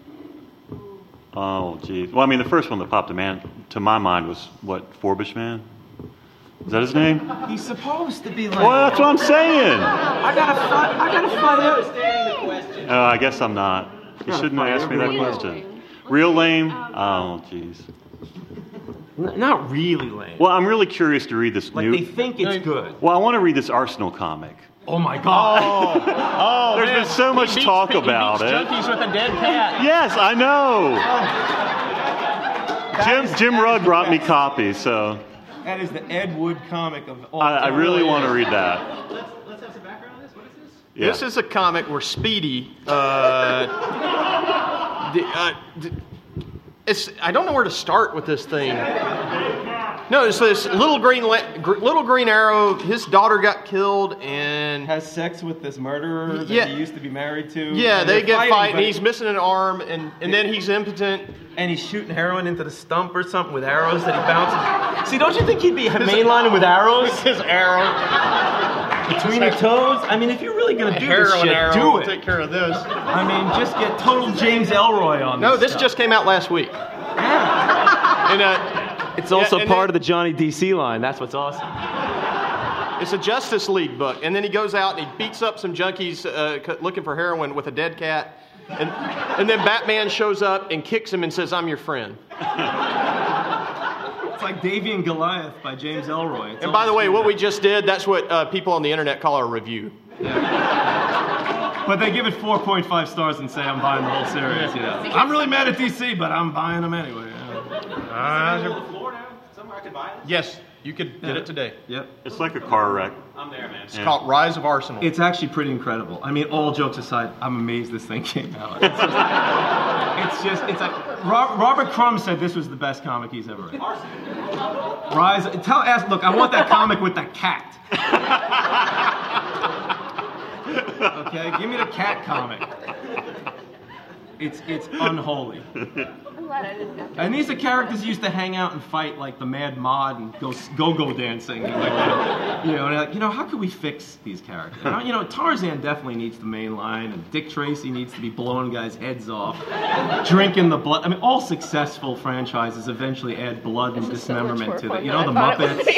Oh, geez. Well, I mean, the first one that popped to, man, to my mind was, what, Forbish Man? Is that his name? He's supposed to be like. Well, that's what I'm saying. I gotta find. I gotta find out. Understanding the question. Uh, I guess I'm not. You shouldn't have asked me that question. Real lame? Oh, jeez. N- not really lame. Well, I'm really curious to read this Like new. they think it's good. Well, I want to read this Arsenal comic. Oh my god. Oh, There's been so much talk about it. Junkies with a dead cat. Yes, I know. Jim Jim Rugg brought me copies, so That is the Ed Wood comic of all. I, I really time. want to read that. Let's, let's have some background on this. What is this? Yeah. This is a comic where Speedy. Uh, the, uh, the, it's I don't know where to start with this thing. No, it's this little green la- gr- little green arrow. His daughter got killed, and Has sex with this murderer that Yeah. he used to be married to. yeah, and they they're get fighting, fighting. but- He's missing an arm, and, and then he's impotent. and he's shooting heroin into the stump or something with arrows that he bounces. See, don't you think he'd be mainlining with arrows? His arrow, Between your toes? I mean, if you're really going to do this heroin shit, arrow. do will it. Take care of this. I mean, just get total James Elroy on this No, this stuff. just came out last week. Yeah. And uh, It's also Yeah, and part then- of the Johnny D C line. That's what's awesome. it's a Justice League book, and then he goes out and he beats up some junkies uh, c- looking for heroin with a dead cat, and and then Batman shows up and kicks him and says, "I'm your friend." It's like Davy and Goliath by James Ellroy. It's And all by the way, what we screwed just did, that's what uh, people on the internet call our review. up. But they give it four point five stars and say I'm buying the whole series. Yeah. I'm really mad at D C, but I'm buying them anyway. Uh, Middle of Florida, somewhere I could buy it. yes, you could get it today. Yep. It's like a car wreck. I'm there, man. It's called Rise of Arsenal. It's actually pretty incredible. I mean, all jokes aside, I'm amazed this thing came out. It's just, it's just, it's like Ro- Robert Crumb said this was the best comic he's ever read. Rise, tell, ask, look, I want that comic with that cat. Okay, give me the cat comic. It's it's unholy. I'm glad I didn't have to. And these are characters who used to hang out and fight like the Mad Mod and go go-go dancing. And like, you know, and like, you know, how could we fix these characters? You know, Tarzan definitely needs the main line, and Dick Tracy needs to be blowing guys' heads off, drinking the blood. I mean, all successful franchises eventually add blood and This is so much dismemberment more to fun it. You than know, the I thought it would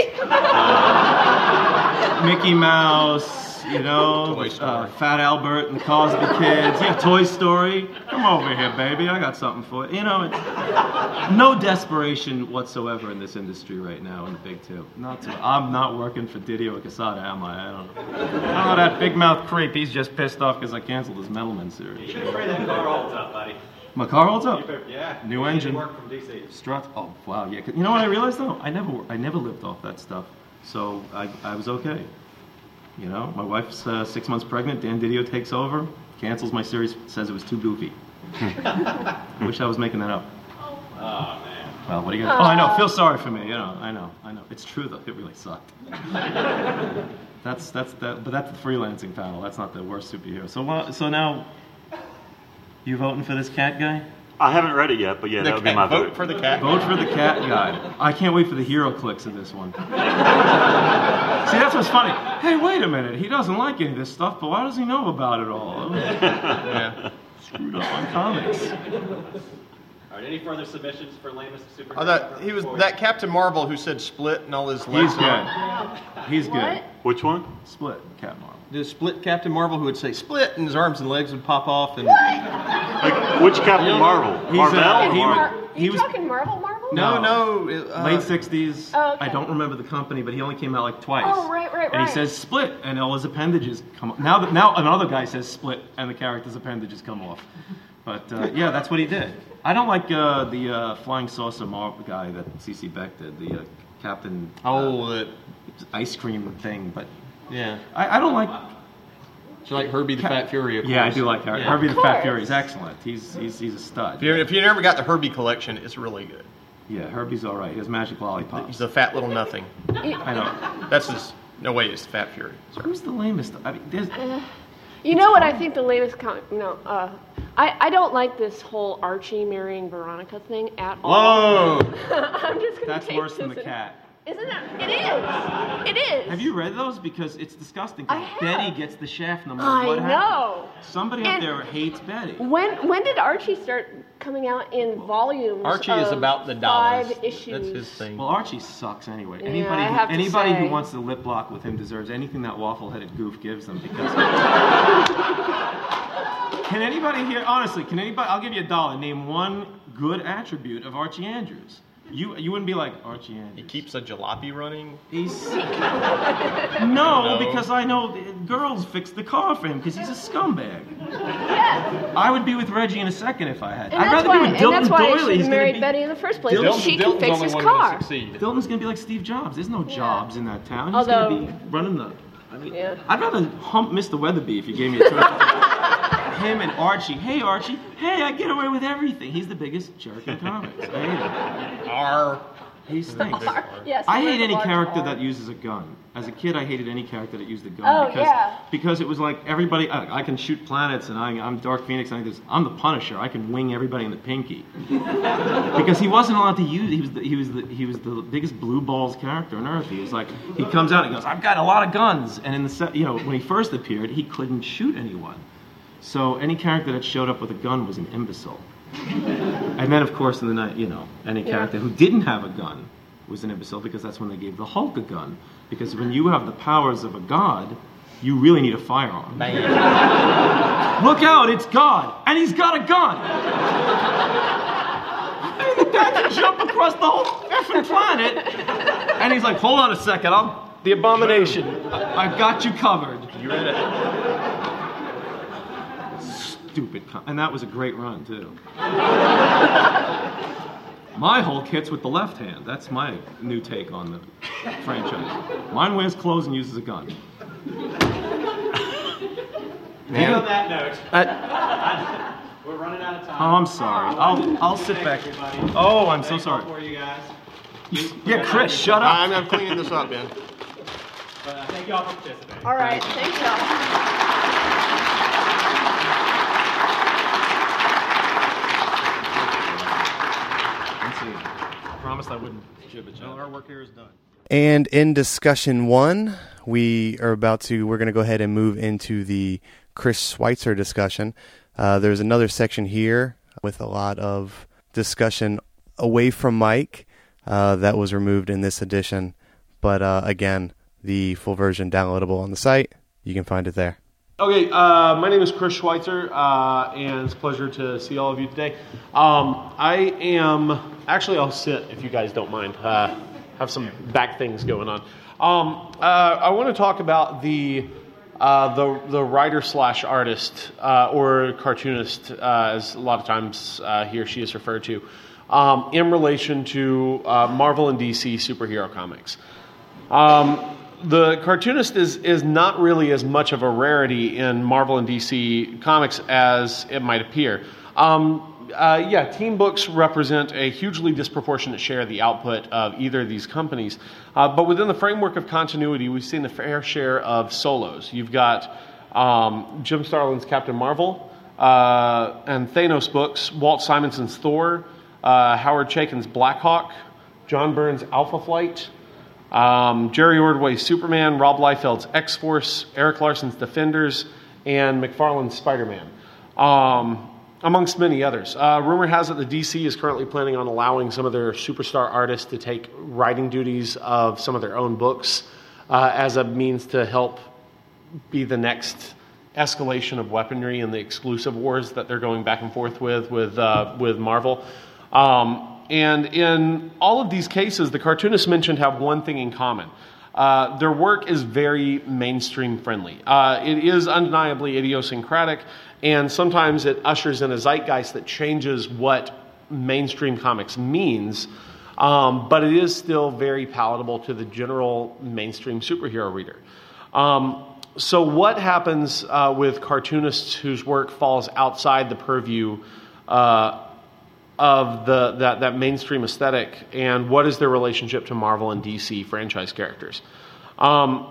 Muppets, be. Mickey Mouse. You know, Toy Story. uh, Fat Albert and the Cosby Kids. Yeah, Toy Story. Come over here, baby. I got something for you. You know, it's no desperation whatsoever in this industry right now in the big two. Not to, I'm not working for Didio Casada, am I? I don't know. Oh, that big mouth creep. He's just pissed off because I canceled his Metalman series. You pray that car holds up, buddy. My car holds up. Yeah. New You engine. Work from D C. Strut. Oh wow, yeah. You know what I realized though? I never, I never lived off that stuff, so I, I was okay. You know, my wife's uh, six months pregnant. Dan Didio takes over, cancels my series, says it was too goofy. I wish I was making that up. Oh man. Well, what are you gonna? Oh, I know. Feel sorry for me. You know, I know, I know. It's true though. It really sucked. that's that's that, but that's the freelancing panel. That's not the worst superhero. So uh, so now, you voting for this cat guy? I haven't read it yet, but yeah, The that would be cat- my vote vote. for the cat. Vote for the cat guy. I can't wait for the hero clicks of this one. See, that's what's funny. Hey, wait a minute. He doesn't like any of this stuff, but why does he know about it all? Yeah. Screwed up on comics. All right. Any further submissions for lamest superhero? I thought he was that Captain Marvel who said split and all his He's legs. good. He's good. What? Which one? Split, Cat Marvel. The split Captain Marvel who would say split and his arms and legs would pop off and Like, which Captain Marvel? He's Marvel? a- or he Marvel? Are He you was- talking Marvel Marvel? no No. no uh, Late sixties. Oh, okay. I don't remember the company, but he only came out like twice. Oh, right, right, And he right. says split, and all his appendages come off. Now, that, now another guy says split, and the character's appendages come off. But uh, yeah, that's what he did. I don't like uh, the uh, flying saucer Marvel guy that C C Beck did, the uh, Captain oh uh, the ice cream thing. But yeah. I, I don't like. So like Herbie the Fat Fury. Of Yeah, I course. do like Herbie. Yeah. Herbie the Of Fat course. Fury is excellent. He's he's he's a stud. If you if you never got the Herbie collection, it's really good. Yeah, Herbie's all right. He has magic lollipops. He's a fat little nothing. I know. That's his. No way, it's Fat Fury. Who's the lamest? I mean, there's. You know what I think the latest comic? No, uh, I I don't like this whole Archie marrying Veronica thing at all. Whoa! I'm just gonna That's take worse than this the and- cat. Isn't it? It is. It is. Have you read those? Because it's disgusting. I 'cause have. Betty gets the shaft no matter I what happens. know. Somebody out And- there hates Betty. When when did Archie start coming out in volumes? Archie is of about the dollars. Five issues. That's his thing. Well, Archie sucks anyway. Yeah, Anybody, I who, have to anybody who say. wants to lip lock with him deserves anything that waffle-headed goof gives them. Because can anybody here, honestly, can anybody? I'll give you a dollar. Name one good attribute of Archie Andrews. You you wouldn't be like Archie Andrews. He keeps a jalopy running. He's no, No. because I know the girls fix the car for him because he's a scumbag. Yeah. I would be with Reggie in a second if I had. And I'd that's rather why, be with and Dilton that's why I Doily. should He's have gonna married be, Betty in the first place. Dilton- she can Dilton's fix only his one gonna car. succeed. Dilton's gonna be like Steve Jobs. There's no Yeah. Jobs in that town. He's Although- gonna be running the. I mean, Yeah. I'd rather hump Mister Weatherby if you gave me a choice. Him and Archie. Hey Archie. Hey, I get away with everything. He's the biggest jerk in comics. I hate him. R. He stinks. Yes, I he hate wears a any large character R. that uses a gun. As a kid, I hated any character that used a gun Oh, because yeah. because it was like everybody. I, I can shoot planets, and I, I'm Dark Phoenix, and I just, I'm the Punisher. I can wing everybody in the pinky. Because he wasn't allowed to use. He was the, he was the, he was the biggest blue balls character on Earth. He was like he comes out and he goes, I've got a lot of guns, and in the se- you know when he first appeared, he couldn't shoot anyone. So any character that showed up with a gun was an imbecile. And then, of course, in the night, you know, any Yeah. character who didn't have a gun was an imbecile because that's when they gave the Hulk a gun. Because when you have the powers of a god, you really need a firearm. Look out, it's God, and he's got a gun. Hey, the guy can jump across the whole effing planet. And he's like, hold on a second, I'll, The Abomination. I, I've got you covered. You read it. Stupid. Com- and that was a great run, too. My Hulk hits with the left hand. That's my new take on the franchise. Mine wears clothes and uses a gun. And on that note, Uh, we're running out of time. Oh, I'm sorry. I'll I'll sit back. Everybody. Oh, I'm so Thankful sorry. for you guys. Yeah, Chris, shut up. I'm, I'm cleaning this up, man. But uh, thank you all for participating. All right, thank y'all. I promised I wouldn't jib it. Our work here is done. And in discussion one, we are about to, we're going to go ahead and move into the Chris Schweitzer discussion. Uh, there's another section here with a lot of discussion away from Mike uh, that was removed in this edition. But uh, again, the full version downloadable on the site. You can find it there. Okay, uh, my name is Chris Schweitzer, uh, and it's a pleasure to see all of you today. Um, I am, actually I'll sit if you guys don't mind. Uh, have some back things going on. Um, uh, I want to talk about the uh, the the writer slash artist uh, or cartoonist, uh, as a lot of times uh, he or she is referred to, um, in relation to uh, Marvel and D C superhero comics. Um, the cartoonist is is not really as much of a rarity in Marvel and D C comics as it might appear. Um, Uh, yeah, team books represent a hugely disproportionate share of the output of either of these companies. Uh, but within the framework of continuity, we've seen a fair share of solos. You've got um, Jim Starlin's Captain Marvel uh, and Thanos books, Walt Simonson's Thor, uh, Howard Chaykin's Black Hawk, John Byrne's Alpha Flight, um, Jerry Ordway's Superman, Rob Liefeld's X-Force, Eric Larson's Defenders, and McFarlane's Spider-Man. Um, amongst many others. Uh, rumor has it the D C is currently planning on allowing some of their superstar artists to take writing duties of some of their own books uh, as a means to help be the next escalation of weaponry in the exclusive wars that they're going back and forth with with uh, with Marvel. Um, and in all of these cases, the cartoonists mentioned have one thing in common. Uh, their work is very mainstream friendly. Uh, it is undeniably idiosyncratic, and sometimes it ushers in a zeitgeist that changes what mainstream comics means, um, but it is still very palatable to the general mainstream superhero reader. Um, so what happens uh, with cartoonists whose work falls outside the purview uh, of the that, that mainstream aesthetic, and what is their relationship to Marvel and D C franchise characters? Um,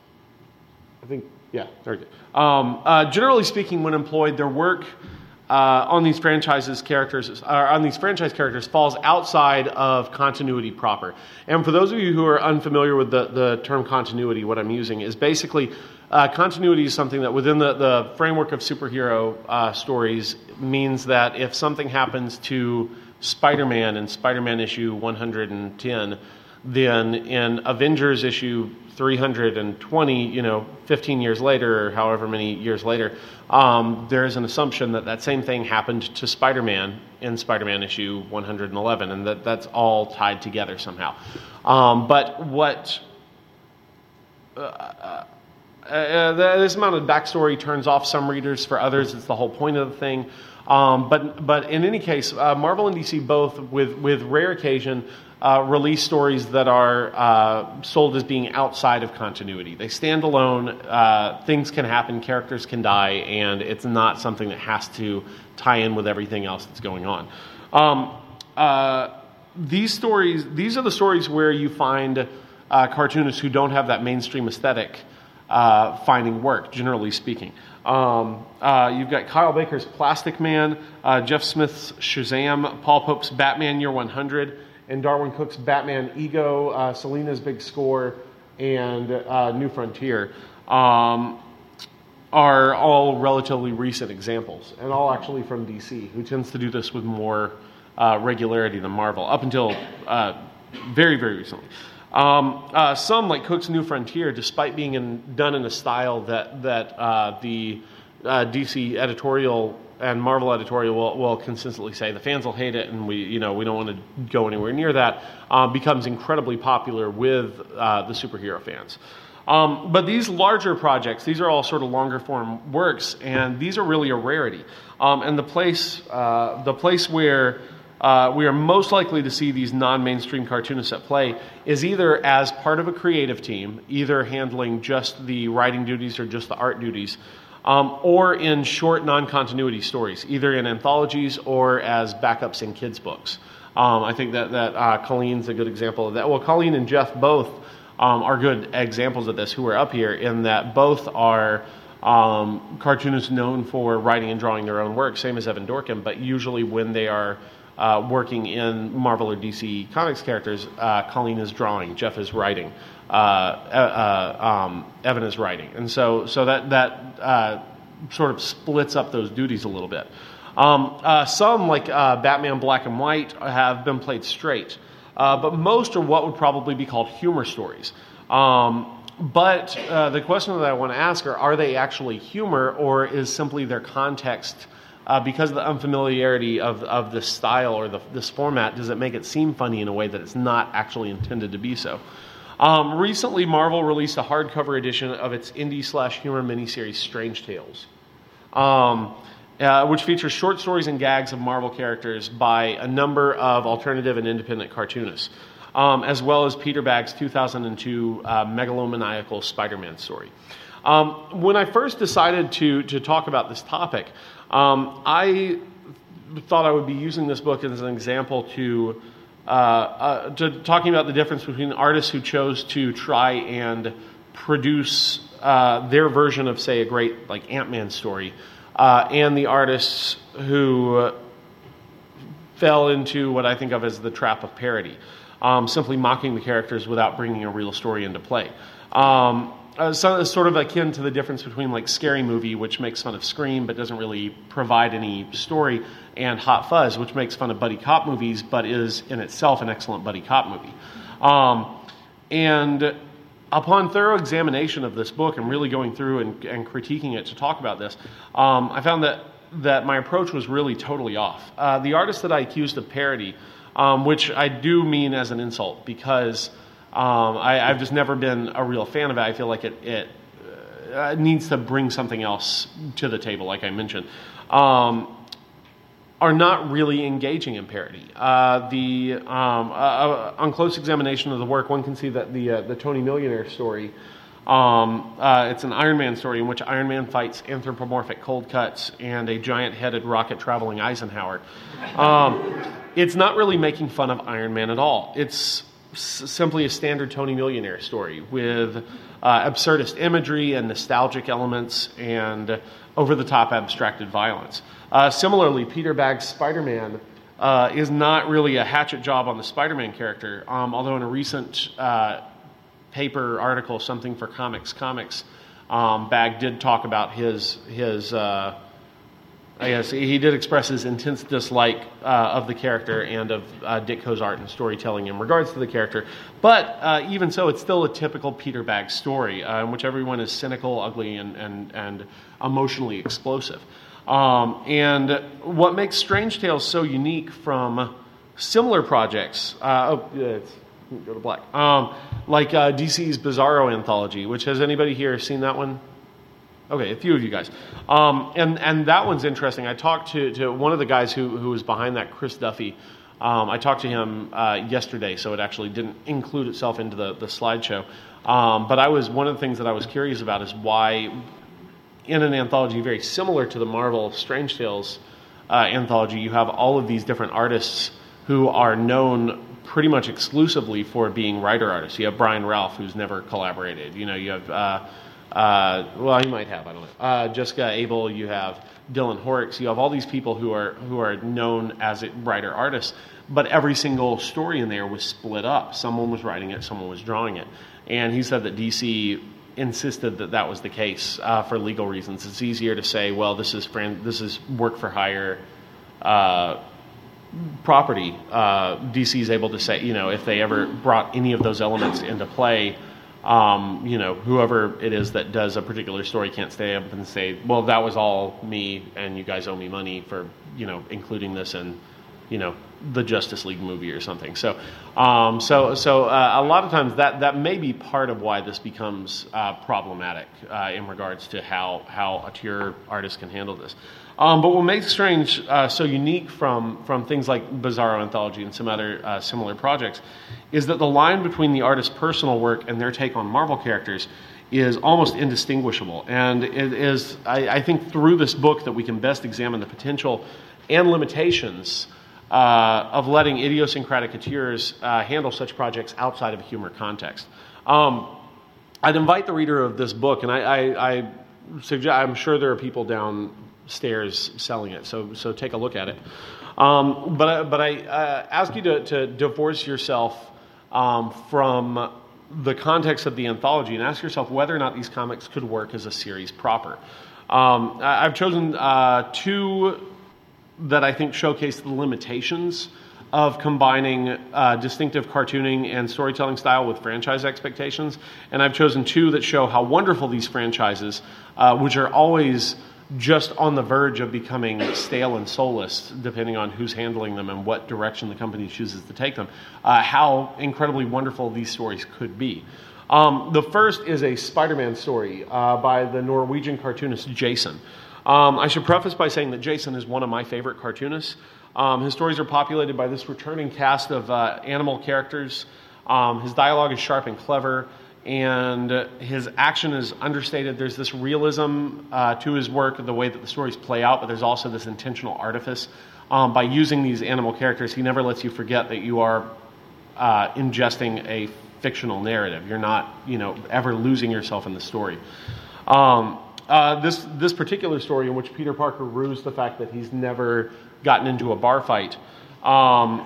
I think, yeah, very good. Um, uh, generally speaking, when employed, their work uh, on these franchises characters, or on these franchise characters, falls outside of continuity proper. And for those of you who are unfamiliar with the, the term continuity, what I'm using is basically uh, continuity is something that within the, the framework of superhero uh, stories means that if something happens to Spider-Man in Spider-Man issue one hundred ten, then in Avengers issue three hundred twenty, you know, fifteen years later, or however many years later, um, there is an assumption that that same thing happened to Spider-Man in Spider-Man issue one hundred eleven, and that that's all tied together somehow. Um, but what uh, uh, uh, this amount of backstory turns off some readers. For others, it's the whole point of the thing. Um, but but in any case, uh, Marvel and D C both, with with rare occasion, Uh, release stories that are uh, sold as being outside of continuity. They stand alone, uh, things can happen, characters can die, and it's not something that has to tie in with everything else that's going on. Um, uh, these stories, these are the stories where you find uh, cartoonists who don't have that mainstream aesthetic uh, finding work, generally speaking. Um, uh, you've got Kyle Baker's Plastic Man, uh, Jeff Smith's Shazam, Paul Pope's Batman Year one hundred, and Darwin Cook's Batman Ego, uh, Selena's Big Score, and uh, New Frontier um, are all relatively recent examples, and all actually from D C, who tends to do this with more uh, regularity than Marvel, up until uh, very, very recently. Um, uh, some, like Cook's New Frontier, despite being in, done in a style that that uh, the uh, D C editorial and Marvel editorial will, will consistently say the fans will hate it, and we, you know, we don't want to go anywhere near that, uh, becomes incredibly popular with uh, the superhero fans. Um, but these larger projects, these are all sort of longer form works, and these are really a rarity. Um, and the place, uh, the place where uh, we are most likely to see these non-mainstream cartoonists at play is either as part of a creative team, either handling just the writing duties or just the art duties, um, or in short non-continuity stories, either in anthologies or as backups in kids' books. Um, I think that that uh, Colleen's a good example of that. Well, Colleen and Jeff both um, are good examples of this, who are up here, in that both are um, cartoonists known for writing and drawing their own work, same as Evan Dorkin, but usually when they are uh, working in Marvel or D C Comics characters, uh, Colleen is drawing, Jeff is writing, uh, uh, um, Evan is writing. And so so that, that uh, sort of splits up those duties a little bit. Um, uh, some, like uh, Batman Black and White, have been played straight. Uh, but most are what would probably be called humor stories. Um, but uh, the question that I want to ask are, are they actually humor, or is simply their context, uh, because of the unfamiliarity of, of this style or the, this format, does it make it seem funny in a way that it's not actually intended to be so? Um, recently, Marvel released a hardcover edition of its indie slash humor miniseries, Strange Tales. Um... Uh, which features short stories and gags of Marvel characters by a number of alternative and independent cartoonists, um, as well as Peter Bagge's two thousand two uh, megalomaniacal Spider-Man story. Um, when I first decided to, to talk about this topic, um, I thought I would be using this book as an example to, uh, uh, to talking about the difference between artists who chose to try and produce uh, their version of, say, a great like Ant-Man story, Uh, and the artists who uh, fell into what I think of as the trap of parody, um, simply mocking the characters without bringing a real story into play. Um, uh, so it's sort of akin to the difference between like Scary Movie, which makes fun of Scream but doesn't really provide any story, and Hot Fuzz, which makes fun of buddy cop movies but is in itself an excellent buddy cop movie. Um, and Upon thorough examination of this book and really going through and, and critiquing it to talk about this, um, I found that, that my approach was really totally off. Uh, the artist that I accused of parody, um, which I do mean as an insult, because um, I, I've just never been a real fan of it. I feel like it, it uh, needs to bring something else to the table, like I mentioned, um, are not really engaging in parody. Uh, the um, uh, on close examination of the work, one can see that the uh, the Tony Millionaire story, um, uh, it's an Iron Man story in which Iron Man fights anthropomorphic cold cuts and a giant-headed rocket-traveling Eisenhower. Um, it's not really making fun of Iron Man at all. It's s- simply a standard Tony Millionaire story with uh, absurdist imagery and nostalgic elements and over-the-top abstracted violence. Uh, similarly, Peter Bagge's Spider-Man uh, is not really a hatchet job on the Spider-Man character, um, although in a recent uh, paper article, Something for Comics Comics, um, Bagge did talk about his, his uh, I guess, he did express his intense dislike uh, of the character and of uh, Ditko's art and storytelling in regards to the character. But uh, even so, it's still a typical Peter Bagge story, uh, in which everyone is cynical, ugly, and, and, and emotionally explosive. Um, and what makes Strange Tales so unique from similar projects, uh, oh, yeah, it's, go to black, um, like uh, D C's Bizarro Anthology, which, has anybody here seen that one? Okay, a few of you guys. Um, and, and that one's interesting. I talked to, to one of the guys who, who was behind that, Chris Duffy. Um, I talked to him uh, yesterday, so it actually didn't include itself into the, the slideshow. Um, but I was one of the things that I was curious about is why, in an anthology very similar to the Marvel Strange Tales uh, anthology, you have all of these different artists who are known pretty much exclusively for being writer artists. You have Brian Ralph, who's never collaborated. You know, you have, uh, uh, well, he might have, I don't know. Uh, Jessica Abel, you have Dylan Horrocks. You have all these people who are who are known as writer artists, but every single story in there was split up. Someone was writing it, someone was drawing it. And he said that D C insisted that that was the case uh, for legal reasons. It's easier to say, well, this is fran- this is work for hire uh, property. Uh, D C is able to say, you know, if they ever brought any of those elements into play, um, you know, whoever it is that does a particular story can't stay up and say, well, that was all me and you guys owe me money for, you know, including this in, you know, the Justice League movie or something. So, um, so, so uh, a lot of times that, that may be part of why this becomes uh, problematic uh, in regards to how, how a tier artist can handle this. Um, but what makes Strange uh, so unique from, from things like Bizarro Anthology and some other uh, similar projects is that the line between the artist's personal work and their take on Marvel characters is almost indistinguishable. And it is, I, I think, through this book that we can best examine the potential and limitations uh, of letting idiosyncratic couturiers uh, handle such projects outside of a humor context. Um, I'd invite the reader of this book, and I, I, I suggest, I'm sure there are people downstairs selling it, so so take a look at it. Um, but I, but I uh, ask you to, to divorce yourself um, from the context of the anthology and ask yourself whether or not these comics could work as a series proper. Um, I, I've chosen uh, two that I think showcase the limitations of combining uh, distinctive cartooning and storytelling style with franchise expectations. And I've chosen two that show how wonderful these franchises, uh, which are always just on the verge of becoming stale and soulless, depending on who's handling them and what direction the company chooses to take them, uh, how incredibly wonderful these stories could be. Um, the first is a Spider-Man story uh, by the Norwegian cartoonist Jason. Um, I should preface by saying that Jason is one of my favorite cartoonists. Um, his stories are populated by this returning cast of uh, animal characters. Um, his dialogue is sharp and clever, and his action is understated. There's this realism uh, to his work, the way that the stories play out, but there's also this intentional artifice. Um, by using these animal characters, he never lets you forget that you are uh, ingesting a fictional narrative. You're not, you know, ever losing yourself in the story. Um, uh, this this particular story, in which Peter Parker rues the fact that he's never gotten into a bar fight, um,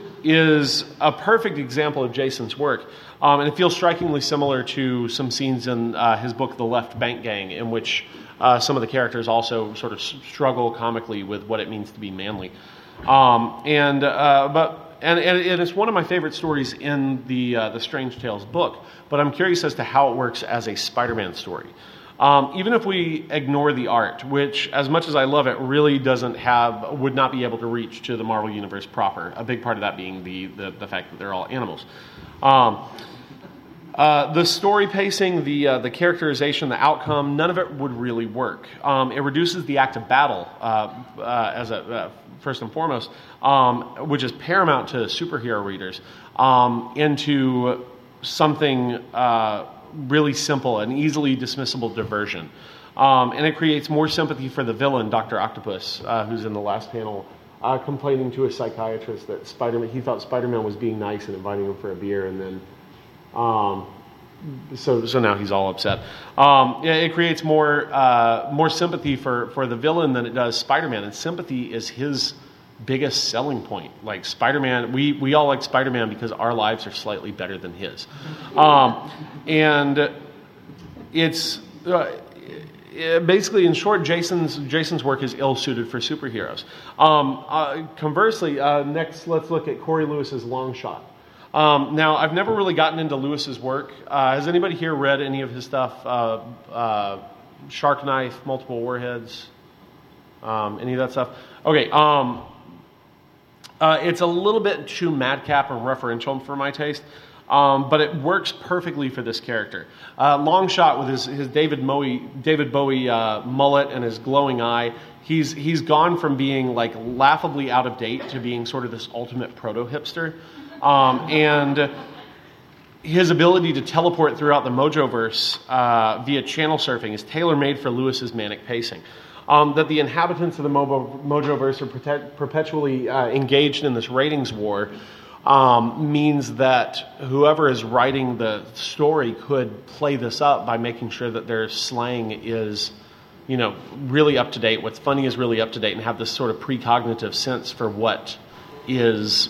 is a perfect example of Jason's work. Um, and it feels strikingly similar to some scenes in uh, his book, The Left Bank Gang, in which uh, some of the characters also sort of struggle comically with what it means to be manly. Um, and uh, but and, and it's one of my favorite stories in the uh, the Strange Tales book. But I'm curious as to how it works as a Spider-Man story. Um, even if we ignore the art, which, as much as I love it, really doesn't have, would not be able to reach to the Marvel Universe proper. A big part of that being the the, the fact that they're all animals. Um, uh, the story pacing, the uh, the characterization, the outcome, none of it would really work. Um, it reduces the act of battle uh, uh, as a uh, first and foremost, um, which is paramount to superhero readers, um, into something Uh, really simple and easily dismissible diversion. Um, and it creates more sympathy for the villain, Doctor Octopus, uh, who's in the last panel, uh, complaining to a psychiatrist that Spider-Man, he thought Spider-Man was being nice and inviting him for a beer, and then, um, so so now he's all upset. Um, it, it creates more uh, more sympathy for, for the villain than it does Spider-Man, and sympathy is his biggest selling point. Like Spider-Man, we, we all like Spider-Man because our lives are slightly better than his. Um, and it's uh, it, basically, in short, Jason's Jason's work is ill-suited for superheroes. Um, uh, conversely, uh, next let's look at Corey Lewis's Long Shot. Um, now, I've never really gotten into Lewis's work. Uh, has anybody here read any of his stuff? Uh, uh, Shark Knife, Multiple Warheads, um, any of that stuff? Okay. Um, Uh, it's a little bit too madcap and referential for my taste, um, but it works perfectly for this character. Uh, Long Shot, with his, his David Bowie, David Bowie uh, mullet and his glowing eye, he's he's gone from being like laughably out of date to being sort of this ultimate proto-hipster. Um, and his ability to teleport throughout the Mojoverse uh, via channel surfing is tailor-made for Lewis's manic pacing. Um, that the inhabitants of the Mo- Mojoverse are prote- perpetually uh, engaged in this ratings war um, means that whoever is writing the story could play this up by making sure that their slang is, you know, really up to date. What's funny is really up to date, and have this sort of precognitive sense for what is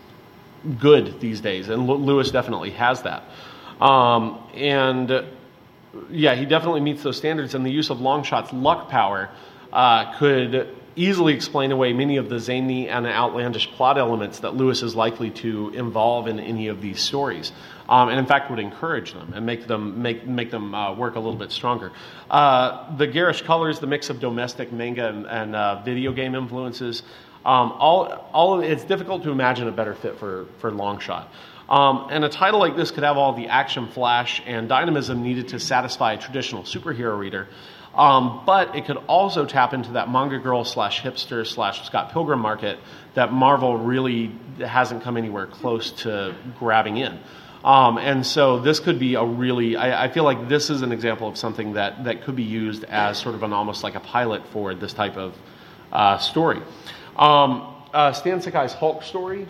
good these days. And L- Lewis definitely has that. Um, and... Uh, Yeah, he definitely meets those standards, and the use of Long Shot's luck power uh, could easily explain away many of the zany and outlandish plot elements that Lewis is likely to involve in any of these stories, um, and in fact would encourage them and make them make make them uh, work a little bit stronger. Uh, the garish colors, the mix of domestic manga and, and uh, video game influences, um, all all of, it's difficult to imagine a better fit for for Longshot. Um, and a title like this could have all the action, flash, and dynamism needed to satisfy a traditional superhero reader. Um, but it could also tap into that manga girl slash hipster slash Scott Pilgrim market that Marvel really hasn't come anywhere close to grabbing in. Um, and so this could be a really, I, I feel like this is an example of something that, that could be used as sort of an almost like a pilot for this type of uh, story. Um, uh, Stan Sakai's Hulk story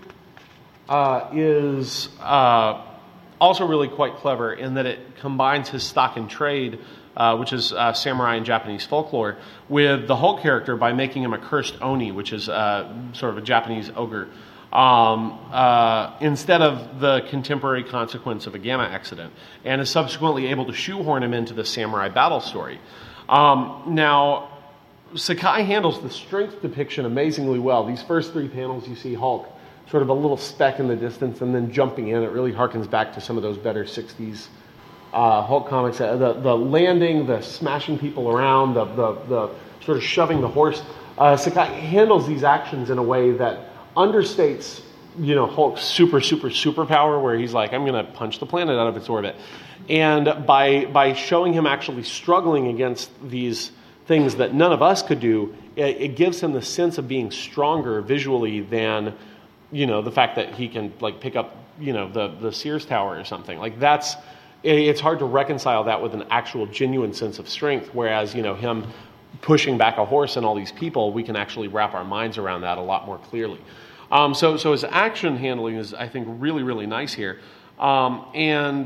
uh, is uh, also really quite clever in that it combines his stock and trade, Uh, which is uh, samurai and Japanese folklore, with the Hulk character by making him a cursed Oni, which is uh, sort of a Japanese ogre, um, uh, instead of the contemporary consequence of a gamma accident, and is subsequently able to shoehorn him into the samurai battle story. Um, now, Sakai handles the strength depiction amazingly well. These first three panels, you see Hulk, sort of a little speck in the distance, and then jumping in. It really harkens back to some of those better sixties Uh, Hulk comics, uh, the the landing, the smashing people around, the the, the sort of shoving the horse. Uh, Sakai handles these actions in a way that understates, you know, Hulk's super super superpower, where he's like, I'm going to punch the planet out of its orbit, and by by showing him actually struggling against these things that none of us could do, it, it gives him the sense of being stronger visually than, you know, the fact that he can like pick up, you know, the the Sears Tower or something. Like that's. It's hard to reconcile that with an actual genuine sense of strength, whereas, you know, him pushing back a horse and all these people, we can actually wrap our minds around that a lot more clearly. Um, so, so his action handling is, I think, really, really nice here. Um, and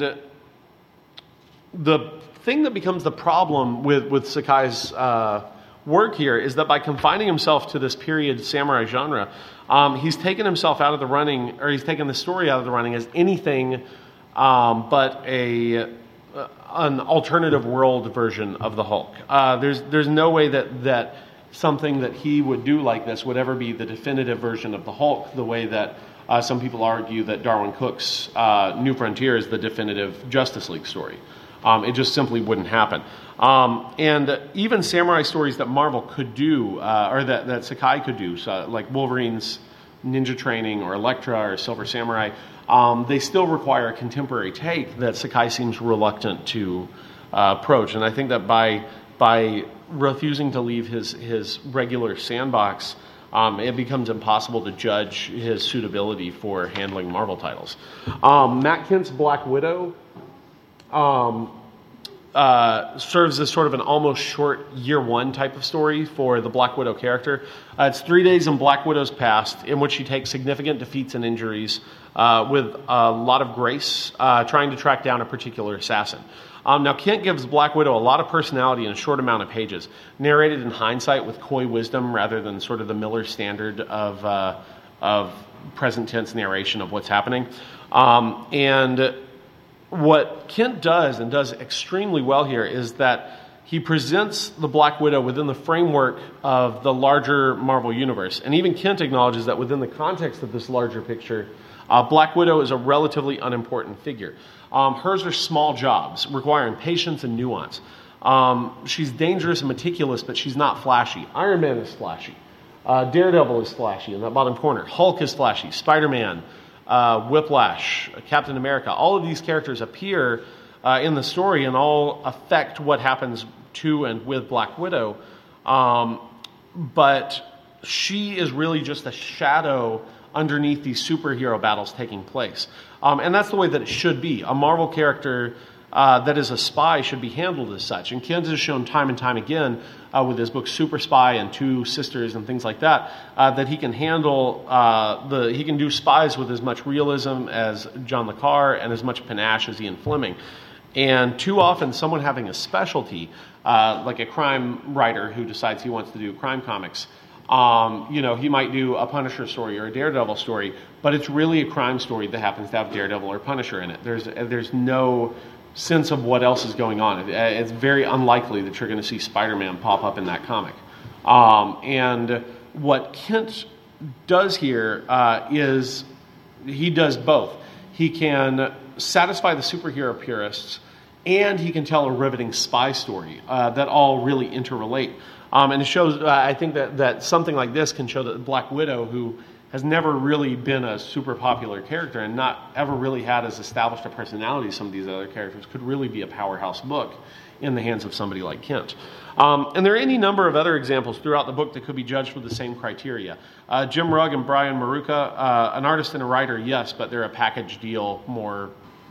the thing that becomes the problem with, with Sakai's uh, work here is that by confining himself to this period samurai genre, um, he's taken himself out of the running, or he's taken the story out of the running as anything Um, but a uh, an alternative world version of the Hulk. Uh, there's there's no way that, that something that he would do like this would ever be the definitive version of the Hulk, the way that uh, some people argue that Darwin Cook's uh, New Frontier is the definitive Justice League story. Um, it just simply wouldn't happen. Um, and even samurai stories that Marvel could do, uh, or that, that Sakai could do, so like Wolverine's Ninja Training or Elektra or Silver Samurai, Um, they still require a contemporary take that Sakai seems reluctant to uh, approach, and I think that by by refusing to leave his his regular sandbox, um, it becomes impossible to judge his suitability for handling Marvel titles. Um, Matt Kent's Black Widow um, uh, serves as sort of an almost short year one type of story for the Black Widow character. Uh, it's three days in Black Widow's past, in which she takes significant defeats and injuries Uh, with a lot of grace, uh, trying to track down a particular assassin. Um, now, Kent gives Black Widow a lot of personality in a short amount of pages, narrated in hindsight with coy wisdom rather than sort of the Miller standard of uh, of present tense narration of what's happening. Um, and what Kent does, and does extremely well here, is that he presents the Black Widow within the framework of the larger Marvel universe. And even Kent acknowledges that within the context of this larger picture, Uh, Black Widow is a relatively unimportant figure. Um, hers are small jobs requiring patience and nuance. Um, she's dangerous and meticulous, but she's not flashy. Iron Man is flashy. Uh, Daredevil is flashy in that bottom corner. Hulk is flashy. Spider-Man, uh, Whiplash, Captain America. All of these characters appear uh, in the story and all affect what happens to and with Black Widow. Um, but she is really just a shadow underneath these superhero battles taking place. Um, and that's the way that it should be. A Marvel character uh, that is a spy should be handled as such. And Kent has shown time and time again uh, with his book Super Spy and Two Sisters and things like that, uh, that he can handle, uh, the he can do spies with as much realism as John le Carre and as much panache as Ian Fleming. And too often someone having a specialty, uh, like a crime writer who decides he wants to do crime comics, Um, you know, he might do a Punisher story or a Daredevil story, but it's really a crime story that happens to have Daredevil or Punisher in it. There's there's no sense of what else is going on. It's very unlikely that you're going to see Spider-Man pop up in that comic. Um, and what Kent does here uh, is he does both. He can satisfy the superhero purists, and he can tell a riveting spy story uh, that all really interrelate. Um, and it shows, uh, I think that, that something like this can show that Black Widow, who has never really been a super popular character and not ever really had as established a personality as some of these other characters, could really be a powerhouse book in the hands of somebody like Kent. Um, and there are any number of other examples throughout the book that could be judged with the same criteria. Uh, Jim Rugg and Brian Maruca, uh, an artist and a writer, yes, but they're a package deal more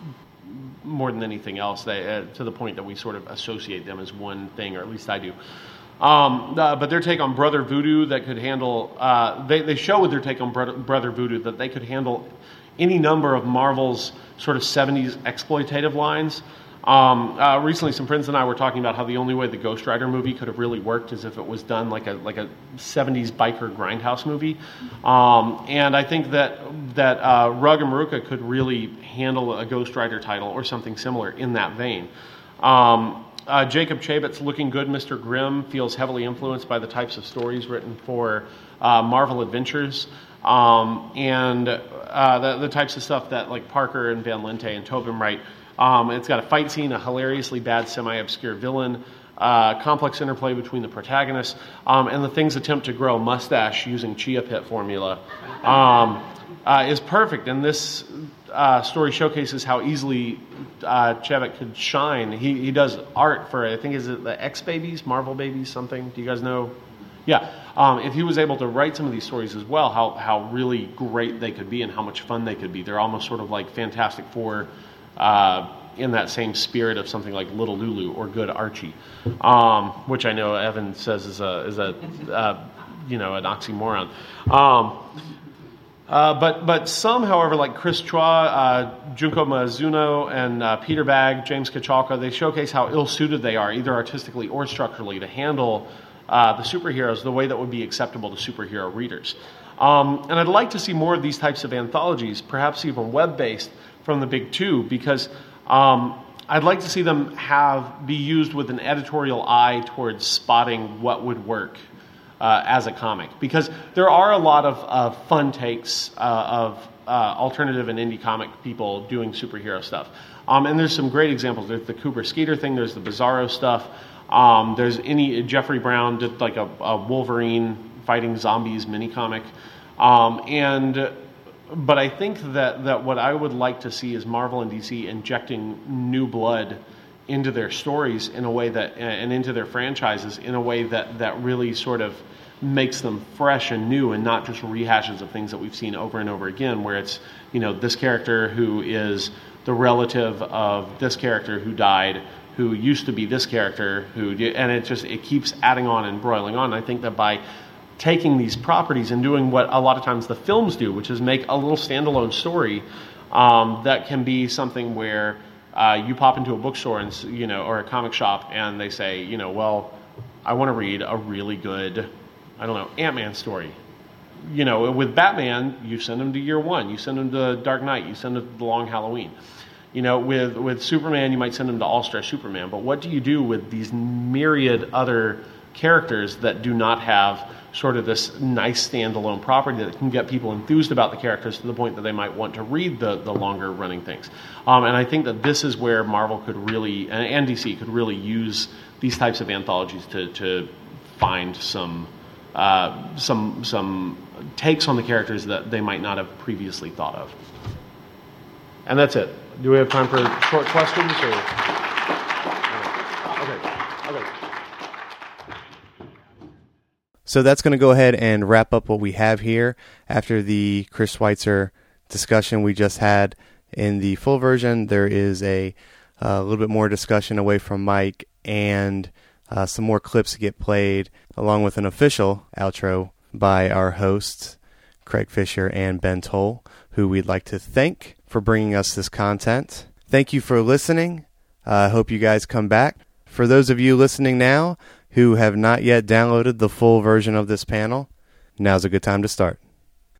more than anything else, they, uh, to the point that we sort of associate them as one thing, or at least I do. Um, uh, but their take on Brother Voodoo that could handle, uh, they, they show with their take on Brother, Brother Voodoo that they could handle any number of Marvel's sort of seventies exploitative lines. Um, uh, recently, some friends and I were talking about how the only way the Ghost Rider movie could have really worked is if it was done like a like a seventies biker grindhouse movie. Um, and I think that that uh, Rugg and Maruca could really handle a Ghost Rider title or something similar in that vein. Um, uh, Jacob Chabett's Looking Good, Mister Grimm feels heavily influenced by the types of stories written for uh, Marvel Adventures. Um, and uh, the, the types of stuff that like Parker and Van Lente and Tobin write. Um, it's got a fight scene, a hilariously bad, semi-obscure villain, uh, complex interplay between the protagonists, um, and the Thing's attempt to grow a mustache using Chia Pet formula um, uh, is perfect. And this uh, story showcases how easily uh, Chabot could shine. He, he does art for, I think, is it the X-Babies, Marvel Babies, something? Do you guys know? Yeah. Um, if he was able to write some of these stories as well, how, how really great they could be and how much fun they could be. They're almost sort of like Fantastic Four, Uh, in that same spirit of something like Little Lulu or Good Archie, um, which I know Evan says is a is a uh, you know an oxymoron. Um, uh, but but some, however, like Chris Chua, uh, Junko Mizuno, and uh, Peter Bagg, James Kachalka, they showcase how ill-suited they are, either artistically or structurally, to handle uh, the superheroes the way that would be acceptable to superhero readers. Um, and I'd like to see more of these types of anthologies, perhaps even web-based, from the big two, because um, I'd like to see them have be used with an editorial eye towards spotting what would work uh, as a comic. Because there are a lot of uh, fun takes uh, of uh, alternative and indie comic people doing superhero stuff. Um, and there's some great examples. There's the Cooper Skeeter thing, there's the Bizarro stuff. Um, there's any, Jeffrey Brown did like a, a Wolverine fighting zombies mini comic. Um, and But I think that, that what I would like to see is Marvel and D C injecting new blood into their stories in a way that, and into their franchises in a way that, that really sort of makes them fresh and new, and not just rehashes of things that we've seen over and over again, where it's, you know, this character who is the relative of this character who died, who used to be this character, who, and it just, it keeps adding on and broiling on. I think that by taking these properties and doing what a lot of times the films do, which is make a little standalone story um, that can be something where uh, you pop into a bookstore and you know, or a comic shop, and they say, you know, well, I want to read a really good, I don't know, Ant-Man story. You know, with Batman, you send them to Year One, you send them to Dark Knight, you send them to The Long Halloween. You know, with with Superman, you might send them to All-Star Superman. But what do you do with these myriad other characters that do not have sort of this nice standalone property that can get people enthused about the characters to the point that they might want to read the, the longer running things. Um, and I think that this is where Marvel could really, and, and D C could really use these types of anthologies to, to find some, uh, some, some takes on the characters that they might not have previously thought of. And that's it. Do we have time for short questions? Or? Okay. Okay. So that's going to go ahead and wrap up what we have here after the Chris Schweitzer discussion we just had. In the full version, there is a, a little bit more discussion away from Mike and uh, some more clips to get played, along with an official outro by our hosts, Craig Fisher and Ben Toll, who we'd like to thank for bringing us this content. Thank you for listening. I uh, hope you guys come back. For those of you listening now who have not yet downloaded the full version of this panel, now's a good time to start.